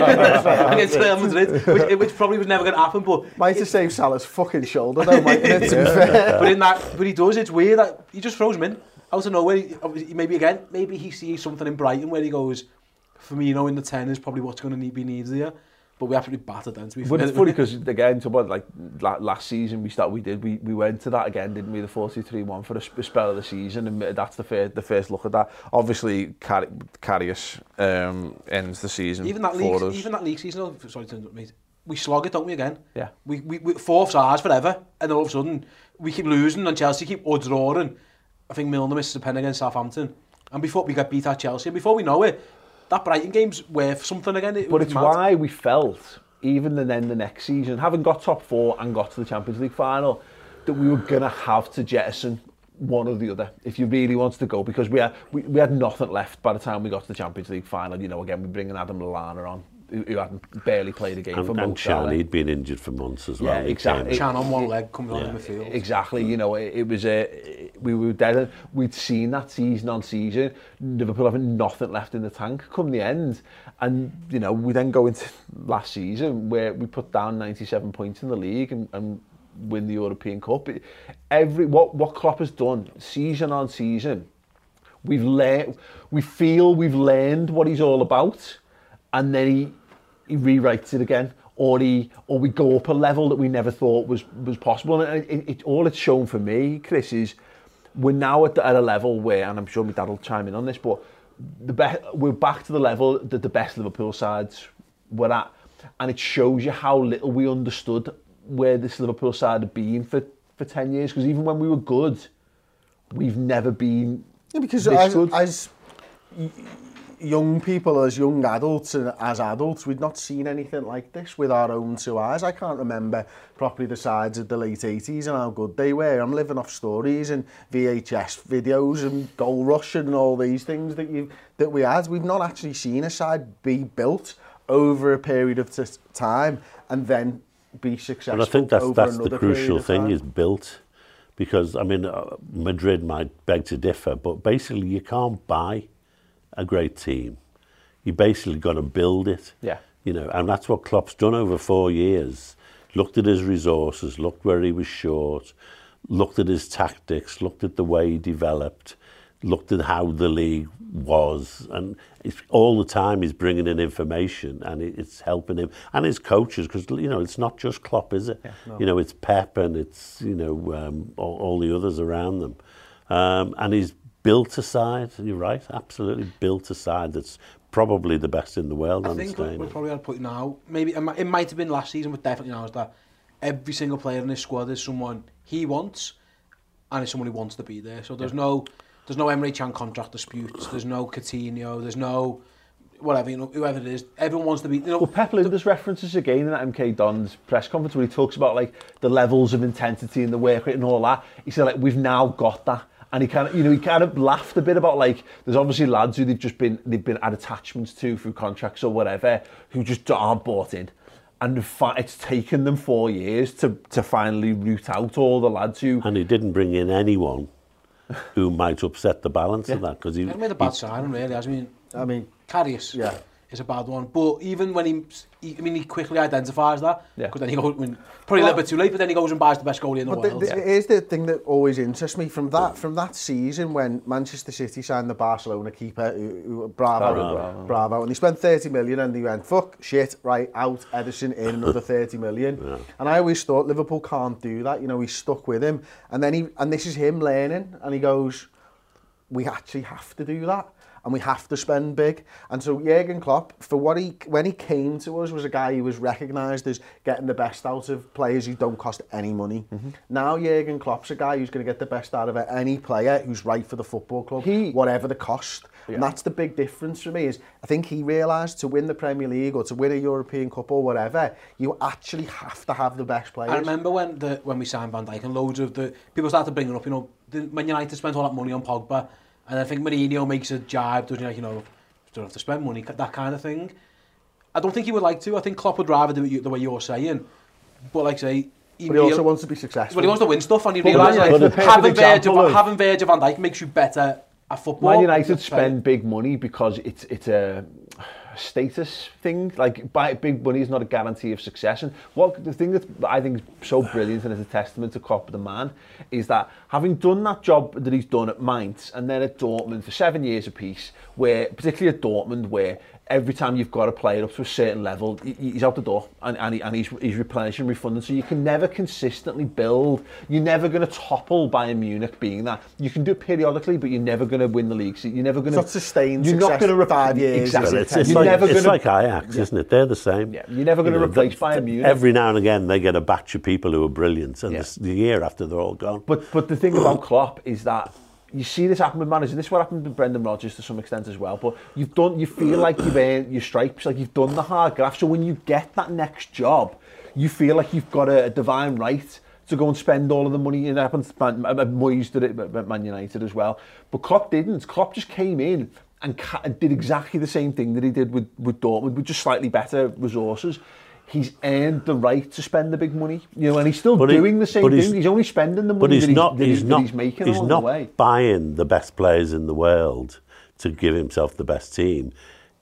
against Real Madrid, which, which probably was never going to happen. But might have saved Salah's fucking shoulder, though, mightn't it? Yeah. But in that, but he does. It's weird that he just throws him in out of nowhere. He, maybe again, maybe he sees something in Brighton where he goes, Firmino in the ten is probably what's going to need, be needed here. But we absolutely battered them, to be fair. But it's funny because, again, to what, like last season we started, we did, we, we went to that again, didn't we, the four two three one for a, a spell of the season, and that's the first, the first look at that. Obviously, Car- Karius um, ends the season even that for league, us. Even that league season, sorry to interrupt, mate, we slog it, don't we, again? Yeah. We, we, we fourth's ours forever, and then all of a sudden, we keep losing, and Chelsea keep or drawing. I think Milner misses a pen against Southampton, and before we got beat at Chelsea, and before we know it, that Brighton game's worth something again. It but it's mad. Why we felt, even then the next season, having got top four and got to the Champions League final, that we were going to have to jettison one or the other if you really wanted to go, because we had, we, we had nothing left by the time we got to the Champions League final. You know, again, we bring Adam Lallana on, who, who hadn't barely played a game and, for and months. And he'd been injured for months as well. Yeah, exactly. Chan on one leg comes on yeah, in the field. Exactly. You know, it, it was a, we were dead. We'd seen that season on season, Liverpool having nothing left in the tank come the end. And, you know, we then go into last season where we put down ninety-seven points in the league and, and win the European Cup. Every what what Klopp has done season on season, we've learned, we feel we've learned what he's all about, and then he he rewrites it again, or he or we go up a level that we never thought was was possible. And it, it, all it's shown for me, Chris, is we're now at, the, at a level where, and I'm sure my dad will chime in on this, but the be- we're back to the level that the best Liverpool sides were at, and it shows you how little we understood where this Liverpool side had been for, for ten years, because even when we were good, we've never been yeah, because this as, good. as young people, as young adults and as adults, we'd not seen anything like this with our own two eyes. I can't remember properly the sides of the late eighties and how good they were. I'm living off stories and V H S videos and goal rush and all these things that you that we had. We've not actually seen a side be built over a period of t- time and then be successful. Well, I think that's over that's another the crucial thing time. is built, because I mean uh, Madrid might beg to differ, but basically you can't buy a great team. You basically got to build it. Yeah. You know, and that's what Klopp's done over four years. Looked at his resources, looked where he was short, looked at his tactics, looked at the way he developed, looked at how the league was, and it's, all the time he's bringing in information, and it, it's helping him and his coaches, because you know it's not just Klopp, is it? Yeah, no. You know, it's Pep and it's you know um, all, all the others around them, um, and he's built a side. You're right, absolutely built a side that's probably the best in the world. I think we're probably at a point now. Maybe it might, it might have been last season, but definitely now is that every single player in this squad is someone he wants, and is someone who wants to be there. So there's yeah. no. There's no Emre Can contract disputes. There's no Coutinho. There's no whatever, you know, whoever it is. Everyone wants to be. You know, well, Pep Lijnders references again in that M K Dons press conference where he talks about like the levels of intensity and the work rate and all that. He said like we've now got that, and he kind of, you know, he kind of laughed a bit about like there's obviously lads who they've just been they've been had attachments to through contracts or whatever who just aren't bought in. And it's taken them four years to to finally root out all the lads who. And he didn't bring in anyone who might upset the balance yeah. of that, because he, he made a bad signing, really. I mean, I mean, Karius yeah. is a bad one, but even when he, he I mean, he quickly identifies that, because yeah. then he goes, I mean, probably well, a little bit too late, but then he goes and buys the best goalie in the but world. The, the, yeah. Here's the thing that always interests me from that from that season when Manchester City signed the Barcelona keeper, who, who, Bravo, Bravo, Bravo, and they spent thirty million, and they went fuck shit, right out, Ederson in another thirty million, yeah. and I always thought Liverpool can't do that. You know, he's stuck with him, and then he and this is him learning, and he goes, we actually have to do that, and we have to spend big. And so Jurgen Klopp, for what he when he came to us, was a guy who was recognised as getting the best out of players who don't cost any money. Mm-hmm. Now Jurgen Klopp's a guy who's going to get the best out of any player who's right for the football club, he, whatever the cost. Yeah. And that's the big difference for me. Is I think he realised to win the Premier League or to win a European Cup or whatever, you actually have to have the best players. I remember when the when we signed Van Dijk and loads of the people started bringing up, you know, the Man United spent all that money on Pogba. And I think Mourinho makes a jibe, doesn't he? Like, you know, don't have to spend money, that kind of thing. I don't think he would like to. I think Klopp would rather do it the way you're saying. But like I say, he, but he also wants to be successful. But he wants to win stuff, and he realises like, having Virgil, of, having Virgil van Dijk makes you better at football. Man United spend big money because it's it's a status thing. Like, buy big money is not a guarantee of success. And what the thing that I think is so brilliant and is a testament to Klopp the man is that having done that job that he's done at Mainz and then at Dortmund for seven years apiece, where particularly at Dortmund, where every time you've got a player up to a certain level, he's out the door and, and, he, and he's, he's replenishing, refunding. So you can never consistently build. You're never going to topple Bayern Munich being that. You can do it periodically, but you're never going to win the league. So you're never going to... It's not sustained you're success not gonna for five years. Exactly. Well, it's it's, like, it's gonna, like Ajax, yeah. isn't it? They're the same. Yeah. You're never going to you know, replace the, Bayern Munich. Every now and again, they get a batch of people who are brilliant, and yeah. the, the year after, they're all gone. But, but the thing about Klopp is that you see this happen with managers. This is what happened with Brendan Rodgers to some extent as well. But you've done, you feel like you've earned your stripes, like you've done the hard graft. So when you get that next job, you feel like you've got a, a divine right to go and spend all of the money. And it happens to Man, Moyes did it at Man United as well. But Klopp didn't. Klopp just came in and ca- did exactly the same thing that he did with, with Dortmund, with just slightly better resources. He's earned the right to spend the big money, you know, and he's still but doing he, the same thing. He's, he's only spending the money but he's that, not, he's, that, he's, he's, not, that he's making he's along not the way. Buying the best players in the world to give himself the best team.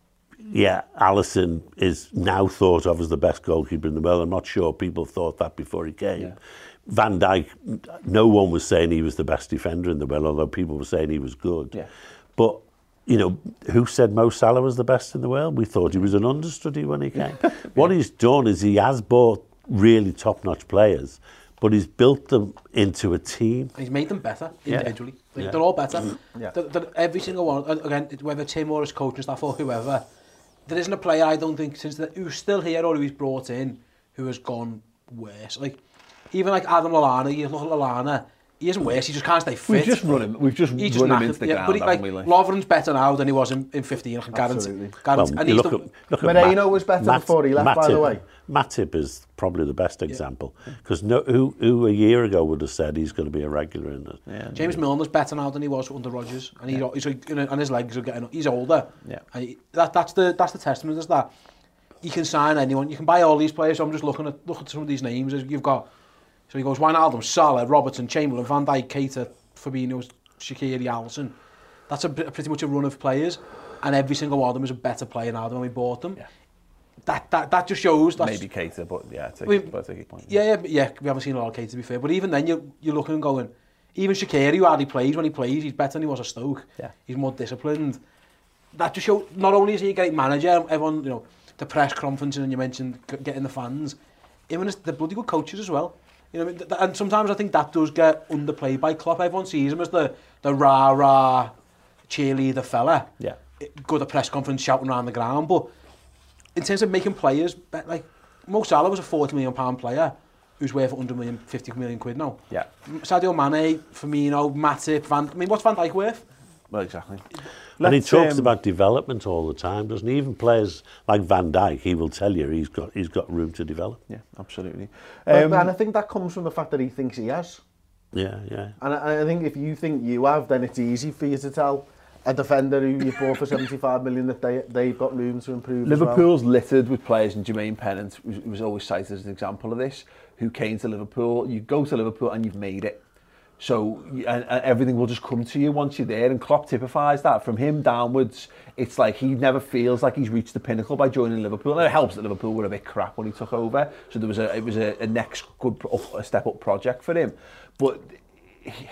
Yeah, Alisson is now thought of as the best goalkeeper in the world. I'm not sure people thought that before he came. Yeah. Van Dijk, no one was saying he was the best defender in the world, although people were saying he was good. Yeah. But you know, who said Mo Salah was the best in the world? We thought he was an understudy when he came. yeah. What he's done is he has bought really top-notch players, but he's built them into a team. He's made them better individually. Yeah. Yeah. They're all better. Yeah. They're, they're, every single one, again, whether Tim or his coaching staff or whoever, there isn't a player, I don't think, since the, who's still here or who he's brought in, who has gone worse. Like, even like Adam Lallana, you look at Lallana, he isn't worse, he just can't stay fit. We've just run him, we've just he run just him into the yeah, ground, but he, like, we, like? Lovren's better now than he was in, in fifteen, I can guarantee. guarantee. Well, and you he's look the, at, look Moreno at was better Matt, before he left, Matip, by the way. Matip is probably the best example, because no, who, who a year ago would have said he's going to be a regular in it? Yeah, James Milner's better now than he was under Rodgers, and, he, yeah. he's, you know, and his legs are getting, he's older. Yeah. And he, that, that's, the, that's the testament, is that you can sign anyone, you can buy all these players. So I'm just looking at, look at some of these names. You've got, so he goes, Wijnaldum, Salah, Robertson, Chamberlain, Van Dijk, Keita, Fabinho, Shaqiri, Alisson. That's a, a pretty much a run of players. and every single one of them is a better player now than when we bought them. Yeah. That, that that just shows. That's, Maybe Keita, but yeah, take, I mean, but take a point. Yeah, yeah, yeah. We haven't seen a lot of Keita, to be fair. But even then, you're, you're looking and going, even Shaqiri, who hardly plays, when he plays, he's better than he was at Stoke. Yeah. He's more disciplined. That just shows, not only is he a great manager, everyone, you know, the press conference, and you mentioned getting the fans, even as the bloody good coaches as well. You know, and sometimes I think that does get underplayed by Klopp. Everyone sees him as the, the rah-rah cheerleader fella. Yeah. Good at press conference, shouting around the ground, but in terms of making players, like Mo Salah was a forty million pound player who's worth one hundred million, fifty million quid now. Yeah. Sadio Mane, Firmino, Matip, Van... I mean, what's Van Dijk worth? Well, exactly. And he Let's, talks um, about development all the time, doesn't he? Even players like Van Dijk, he will tell you he's got he's got room to develop. Yeah, absolutely. But- Um, and I think that comes from the fact that he thinks he has. Yeah, yeah. And I, I think if you think you have, then it's easy for you to tell a defender who you bought for seventy-five million that they, they've got room to improve. Liverpool's littered with players, and Jermaine Pennant was, was always cited as an example of this, who came to Liverpool. You go to Liverpool and you've made it. So and, and everything will just come to you once you're there, and Klopp typifies that. From him downwards, it's like he never feels like he's reached the pinnacle by joining Liverpool. And it helps that Liverpool were a bit crap when he took over, so there was a it was a, a next good up, a step up project for him. But he,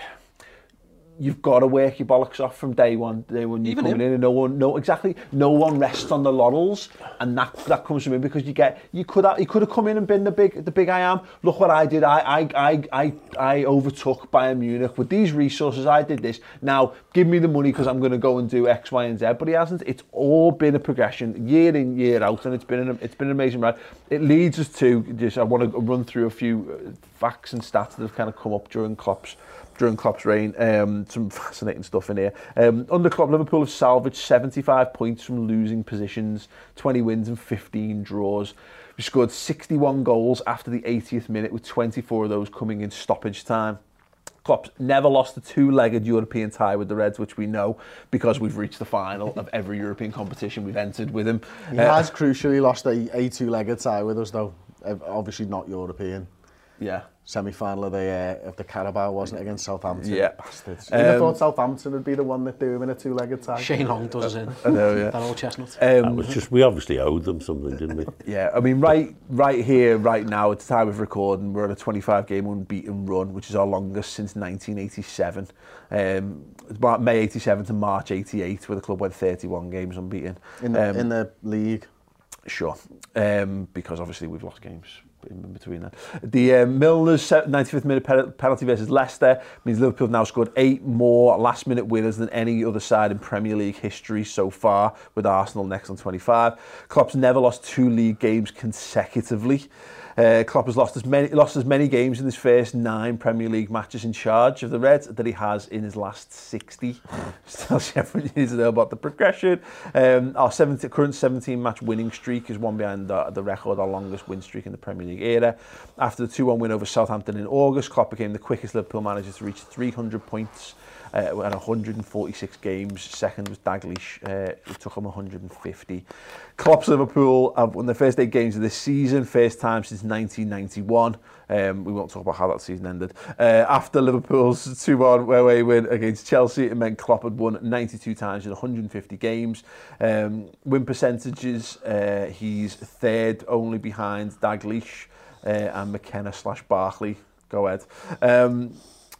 you've got to work your bollocks off from day one. Day when you're Even coming him. in, and no one, no exactly, no one rests on the laurels, and that that comes from him because you get you could have, he could have come in and been the big the big I am. Look what I did. I I I I, I overtook Bayern Munich with these resources. I did this. Now give me the money because I'm going to go and do X, Y, and Z. But he hasn't. It's all been a progression year in year out, and it's been an it's been an amazing ride. It leads us to just I want to run through a few facts and stats that have kind of come up during Klopp's. during Klopp's reign, um, some fascinating stuff in here. Um, under Klopp, Liverpool have salvaged seventy-five points from losing positions, twenty wins and fifteen draws. We scored sixty-one goals after the eightieth minute, with twenty-four of those coming in stoppage time. Klopp's never lost a two-legged European tie with the Reds, which we know because we've reached the final of every European competition we've entered with him. He Uh, has crucially lost a, a two-legged tie with us, though. Obviously not European. Yeah. Semi-final of the uh, of the Carabao, wasn't it, against Southampton? Yeah. Bastards. You'd have Um, thought Southampton would be the one that do him in a two-legged tie. Shane Long does us in. I know, yeah. That old chestnut. That Um, was just we obviously owed them something, didn't we? Yeah, I mean, right, right here, right now, at the time of recording, we're on a twenty-five game unbeaten run, which is our longest since nineteen eighty-seven. Um, it's about May eighty-seven to March eighty-eight, where the club went thirty-one games unbeaten. In the, Um, in the league. Sure, um, because obviously we've lost games in between that. The uh, Milner's ninety-fifth minute pen- penalty versus Leicester means Liverpool have now scored eight more last minute winners than any other side in Premier League history so far, with Arsenal next on twenty-five. Klopp's never lost two league games consecutively. Uh, Klopp has lost as many lost as many games in his first nine Premier League matches in charge of the Reds that he has in his last sixty. Still, everyone needs to know about the progression. Um, our seventeen, current seventeen match winning streak is one behind the, the record, our longest win streak in the Premier League era. After the two one win over Southampton in August, Klopp became the quickest Liverpool manager to reach three hundred points. Uh, and one hundred forty-six games. Second was Dalglish. Uh, it took him one hundred fifty. Klopp's Liverpool have won their first eight games of this season, first time since nineteen ninety-one. Um, we won't talk about how that season ended. Uh, after Liverpool's two one away win against Chelsea, it meant Klopp had won ninety-two times in one hundred fifty games. Um, win percentages, uh, he's third only behind Dalglish uh, and McKenna slash Barkley. Go ahead. Um,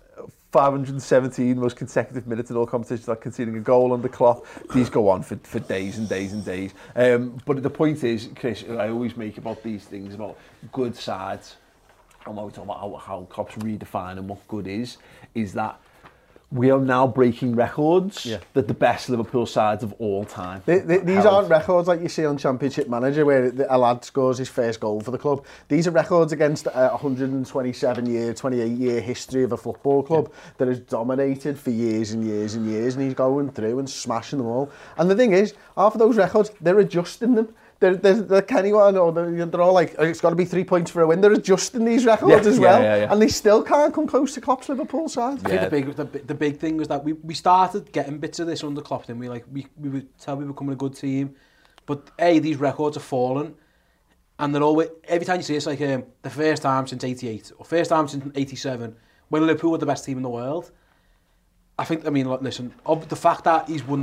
five hundred seventeen most consecutive minutes in all competitions without conceding a goal under Klopp. These go on for, for days and days and days. Um, but the point is, Chris, I always make about these things, about good sides, and when we talk about how, how Klopp's redefining what good is, is that we are now breaking records Yeah. that the best Liverpool sides of all time. They, they, these held. aren't records like you see on Championship Manager where a lad scores his first goal for the club. These are records against a one hundred twenty-seven year, twenty-eight year history of a football club yeah. that has dominated for years and years and years, and he's going through and smashing them all. And the thing is, half of those records, they're adjusting them. They're, they're, they're Kenny one, or they're, they're all like, it's got to be three points for a win. They're adjusting these records yeah, as well, yeah, yeah, yeah. and they still can't come close to Klopp's Liverpool side. I think the big, the, the big thing was that we, we started getting bits of this under Klopp, didn't we? Like, we, we would tell we were becoming a good team, but A, these records are falling, and they're always, every time you see it, it's like um, the first time since eighty-eight, or first time since eighty-seven, when Liverpool were the best team in the world. I think, I mean, look, listen, of the fact that he's won that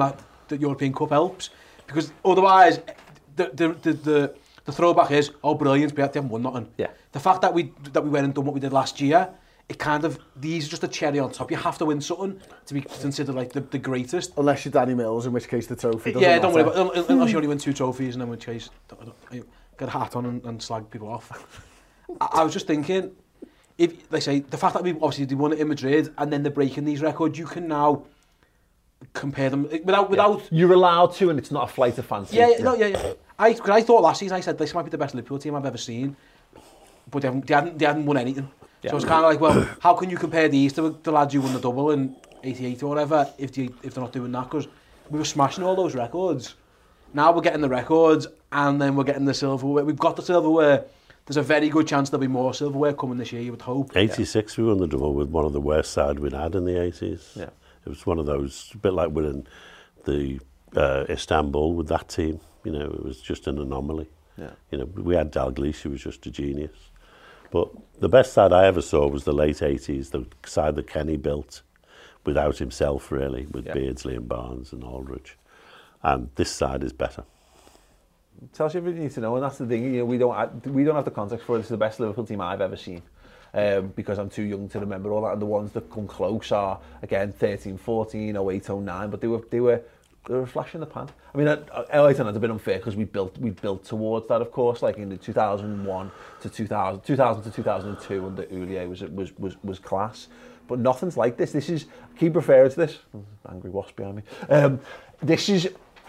the European Cup helps, because otherwise the the the, the, the throwback is, oh brilliant, we haven't won nothing. Yeah. The fact that we that we went and done what we did last year, it kind of, these are just a cherry on top. You have to win something to be considered like the, the greatest. Unless you're Danny Mills, in which case the trophy doesn't Yeah, don't matter. worry about it. Unless you only win two trophies, and then in which case, don't, don't, get a hat on and, and slag people off. I, I was just thinking, if they say the fact that we obviously they won it in Madrid and then they're breaking these records, you can now compare them without without. Yeah. You're allowed to, and it's not a flight of fancy. Yeah, yeah, no, yeah, yeah. I, cause I thought last season, I said this might be the best Liverpool team I've ever seen, but they haven't, they hadn't, they hadn't won anything. Yeah. So it's kind of like, well, how can you compare these to the lads who won the double in eighty-eight or whatever if they if they're not doing that? Because we were smashing all those records. Now we're getting the records, and then we're getting the silverware. We've got the silverware. There's a very good chance there'll be more silverware coming this year, you would hope. eighty-six, yeah. We won the double with one of the worst side we'd had in the eighties. Yeah. It was one of those, a bit like winning the uh, Istanbul with that team. You know, it was just an anomaly. Yeah. You know, we had Dalglish, who was just a genius. But the best side I ever saw was the late eighties, the side that Kenny built without himself, really, with yeah. Beardsley and Barnes and Aldridge. And this side is better. Tells you everything you need to know, and that's the thing. You know, we don't we don't have the context for it. It's the best Liverpool team I've ever seen, um, because I'm too young to remember all that. And the ones that come close are again thirteen, fourteen, oh eight, oh nine. But they were they were they were a flash in the pan. I mean, Everton had a bit unfair because we built we built towards that, of course. Like in the two thousand one to two thousand, two thousand to two thousand two under Houllier was was was was class. But nothing's like this. This is keep referring to this. Angry wasp behind me. Um, this is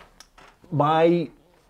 my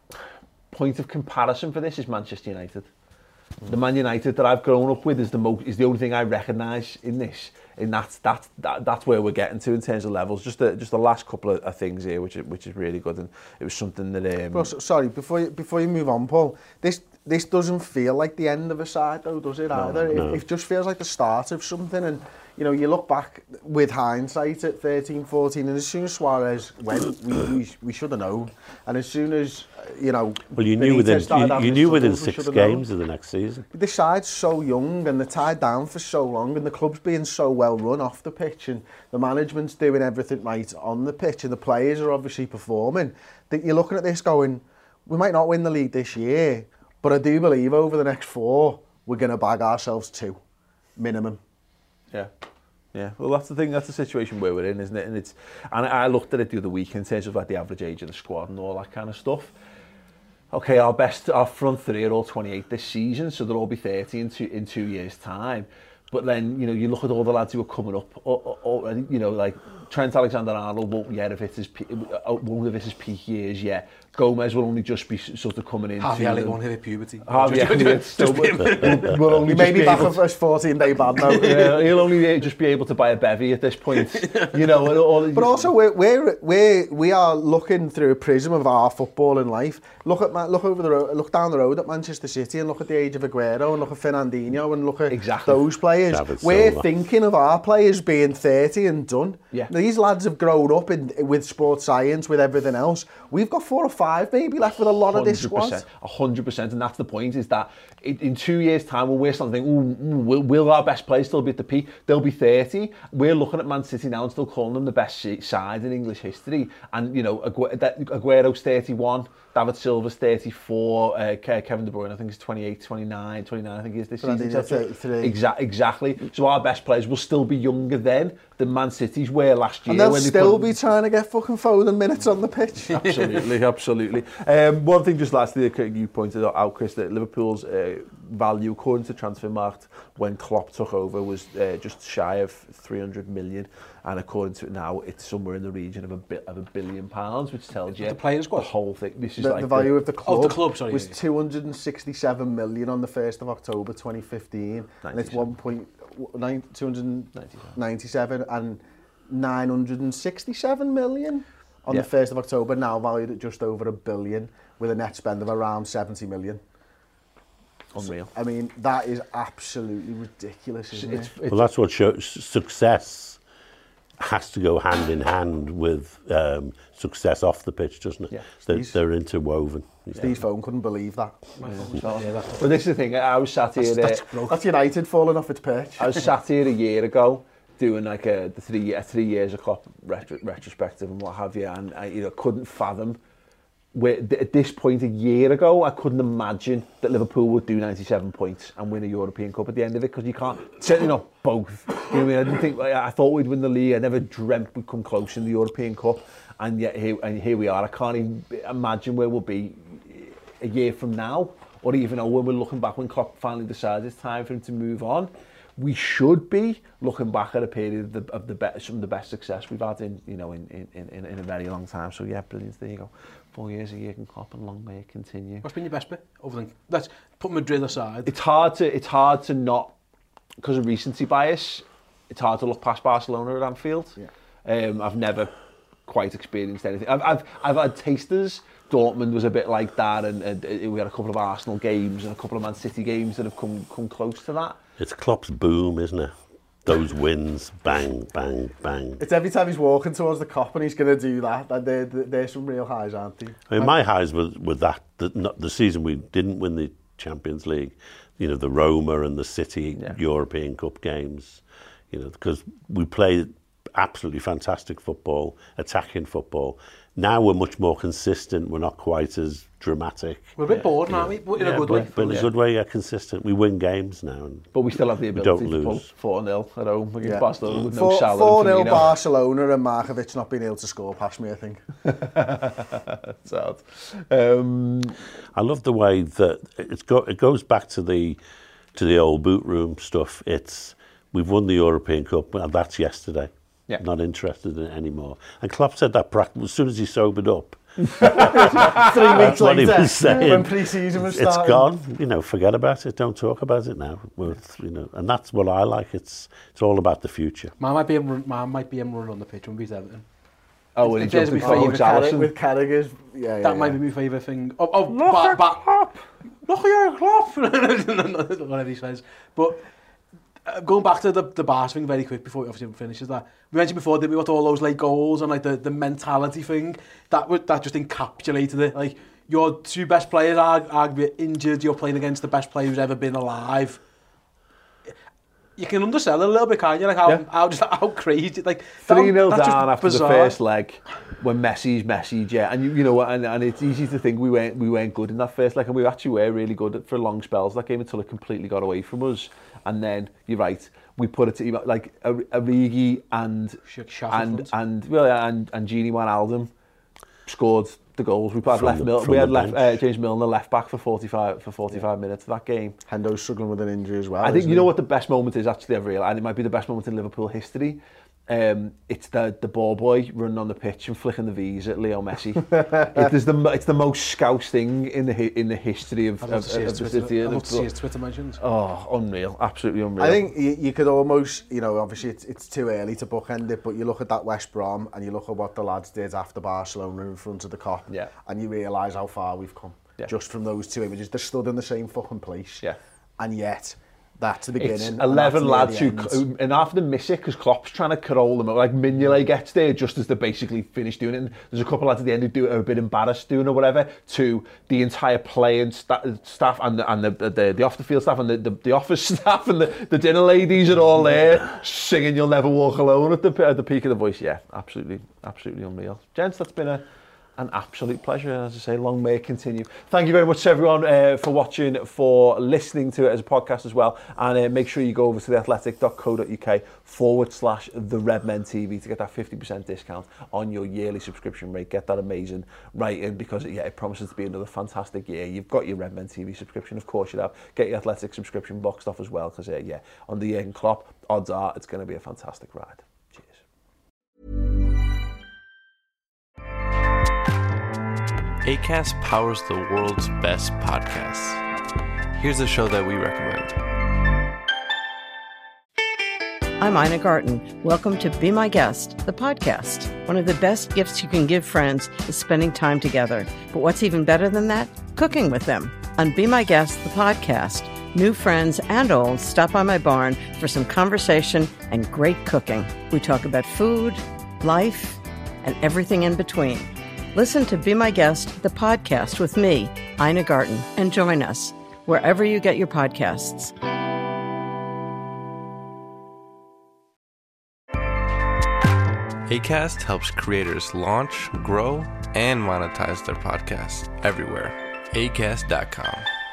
point of comparison for this is Manchester United. Mm. The Man United that I've grown up with is the most is the only thing I recognise in this, and that's that's that, that's where we're getting to in terms of levels. Just the just the last couple of, of things here, which is, which is really good, and it was something that. Um, Bro, sorry, before you, before you move on, Paul, this this doesn't feel like the end of a side, though, does it? No, either no. It, it just feels like the start of something, and you know, you look back with hindsight at thirteen, fourteen, and as soon as Suarez went, we we, we should have known, and as soon as you know, well, you knew within you, you knew within six games of the next season. The side's so young and they're tied down for so long, and the club's being so well run off the pitch, and the management's doing everything right on the pitch, and the players are obviously performing. That you're looking at this going, we might not win the league this year, but I do believe over the next four we're going to bag ourselves two, minimum. Yeah. Yeah, well, that's the thing. That's the situation where we're in, isn't it? And it's, and I looked at it the other week in terms of like the average age of the squad and all that kind of stuff. Okay, our best, our front three are all twenty-eight this season, so they'll all be thirty in two in two years' time. But then, you know, you look at all the lads who are coming up, or, or, or, you know, like Trent Alexander-Arnold won't yet have hit his won't have hit his peak years yet. Gomez will only just be sort of coming in. Harvey Elliott won't hit his puberty. Harvey Elliott still will, will only maybe back to, for his fourteen day ban though. Yeah, he'll only just be able to buy a bevy at this point, you know. And all, but also, we're, we're we we are looking through a prism of our football in life. Look at look over the road, look down the road at Manchester City, and look at the age of Aguero, and look at Fernandinho, and look at exactly. those players. David we're Silva. thinking of our players being thirty and done. Yeah. These lads have grown up in with sports science, with everything else. We've got four or five maybe left with a lot of this squad. A hundred percent, and that's the point. Is that in, in two years' time, when we're something, ooh, ooh, will, will our best players still be at the peak? They'll be thirty. We're looking at Man City now and still calling them the best side in English history. And you know, Agu- Aguero's thirty-one. David Silva's thirty-four, uh, Kevin De Bruyne I think is twenty-eight, twenty-nine, twenty-nine I think he is this season. Exa- exactly. So our best players will still be younger then than Man City's were last year. And they'll when still they be trying to get fucking Foden minutes on the pitch. Absolutely, absolutely. Um, one thing just lastly, you pointed out, Chris, that Liverpool's uh, value according to Transfermarkt when Klopp took over was uh, just shy of three hundred million, and according to it now, it's somewhere in the region of a bit of a billion pounds, which tells you the players' the whole thing. This is the, like the value the, of the club, oh, the club sorry, was yeah. two hundred sixty-seven million on the first of October twenty fifteen, and it's one point two hundred ninety-seven and nine hundred sixty-seven million on yeah. the first of October, now valued at just over a billion with a net spend of around seventy million. Unreal. I mean, that is absolutely ridiculous, isn't it's, it? it's, Well, that's what shows success has to go hand in hand with um, success off the pitch, doesn't it? Yeah. They're, they're interwoven. Steve's phone couldn't believe that. yeah, yeah, but this is the thing. I was sat here. That's, that's, uh, that's United falling off its perch. I was sat here a year ago, doing like a the three a three years of Klopp retro, retrospective and what have you, and I you know couldn't fathom where at this point a year ago I couldn't imagine that Liverpool would do ninety-seven points and win a European Cup at the end of it, because you can't, certainly not both. You know what I mean? I didn't think I thought we'd win the league. I never dreamt we'd come close in the European Cup, and yet here and here we are. I can't even imagine where we'll be a year from now, or even when we're looking back when Klopp finally decides it's time for him to move on. We should be looking back at a period of the, of the best, some of the best success we've had in, you know, in, in, in, in a very long time. So yeah, brilliant. There you go. Four years a year can Klopp, and long may it continue. What's been your best bit? Other than let's put Madrid aside. It's hard to it's hard to not, because of recency bias. It's hard to look past Barcelona at Anfield. Yeah. Um, I've never quite experienced anything. I've I've I've had tasters. Dortmund was a bit like that, and, and we had a couple of Arsenal games and a couple of Man City games that have come come close to that. It's Klopp's boom, isn't it? Those wins, bang, bang, bang. It's every time he's walking towards the Kop and he's going to do that. that they're, they're some real highs, aren't they? I mean, my highs were, were that, the, not the season we didn't win the Champions League, you know, the Roma and the City yeah. European Cup games, you know, because we played absolutely fantastic football, attacking football. Now we're much more consistent. We're not quite as dramatic. We're a bit yeah. bored, aren't we? But in yeah, a good but, way. But in yeah. a good way, yeah, consistent. We win games now. And but we still have the ability to lose. pull four nil at home against yeah. Barcelona with four, no Salah. four nil Barcelona and Markovic not being able to score past me, I think. Sad. Um, I love the way that it's go, it goes back to the to the old boot room stuff. It's we've won the European Cup, and that's yesterday. Yeah. Not interested in it anymore. And Klopp said that practice as soon as he sobered up. Three weeks later, when pre-season was starting. It's gone. You know, forget about it. Don't talk about it now. With, you know, and that's what I like. It's it's all about the future. Man might be him. Man might be him running on the pitch when we beat Everton. Oh, when he jumped in front of Allison with Carragher. Yeah, yeah, that yeah. might be my favourite thing. Oh, oh look ba- at ba- Klopp. Look at your Klopp. Whatever he says, but. Uh, going back to the, the Barca thing very quick before we obviously finishes that. We mentioned before, did we got all those late goals and like the, the mentality thing? That that just encapsulated it. Like, your two best players are arguably injured, you're playing against the best player who's ever been alive. You can undersell it a little bit, can't you? Like how, yeah. how, just, how crazy, like... three nil down after bizarre. The first leg, when Messi's Messi, yeah. And you, you know, and, and it's easy to think we weren't, we weren't good in that first leg, and we actually were really good for long spells that game until it completely got away from us. And then, you're right, we put it to, like, Origi and, and, and, well, and, and Gini Wijnaldum scored the goals. We had left the, Mil- we had left uh, James Milner left back for forty-five for forty-five yeah. minutes of that game. Hendo's struggling with an injury as well. I think you he? know what the best moment is actually. I've realised, and it might be the best moment in Liverpool history. Um, it's the the ball boy running on the pitch and flicking the V's at Leo Messi. it is the it's the most scouse thing in the in the history of, of, of, of the city. I'd love to see his Twitter mentions. Oh, unreal, absolutely unreal. I think you, you could almost, you know, obviously it's it's too early to bookend it, but you look at that West Brom and you look at what the lads did after Barcelona in front of the Kop, yeah. and you realise how far we've come yeah. just from those two images. They're stood in the same fucking place, yeah, and yet. That's the beginning. It's eleven lads who, who, and half of them miss it because Klopp's trying to carol them. Like Mignolet gets there just as they're basically finished doing it. And there's a couple lads at the end who do it, are a bit embarrassed doing or whatever. To the entire playing sta- staff and the, and the, the, the off the field staff and the, the, the office staff and the, the dinner ladies are all there singing "You'll Never Walk Alone" at the at the peak of the voice. Yeah, absolutely, absolutely unreal, gents. That's been a. An absolute pleasure, and as I say, long may it continue. Thank you very much to everyone uh, for watching, for listening to it as a podcast as well, and uh, make sure you go over to theathletic.co.uk forward slash the Redmen T V to get that fifty percent discount on your yearly subscription rate. Get that amazing rating because yeah, it promises to be another fantastic year. You've got your Redmen T V subscription, of course you have. Get your Athletic subscription boxed off as well because uh, yeah, on the Jurgen Klopp, odds are it's going to be a fantastic ride. Acast powers the world's best podcasts. Here's a show that we recommend. I'm Ina Garten. Welcome to Be My Guest, the podcast. One of the best gifts you can give friends is spending time together. But what's even better than that? Cooking with them. On Be My Guest, the podcast, new friends and old stop by my barn for some conversation and great cooking. We talk about food, life, and everything in between. Listen to Be My Guest, the podcast with me, Ina Garten, and join us wherever you get your podcasts. Acast helps creators launch, grow, and monetize their podcasts everywhere. acast dot com.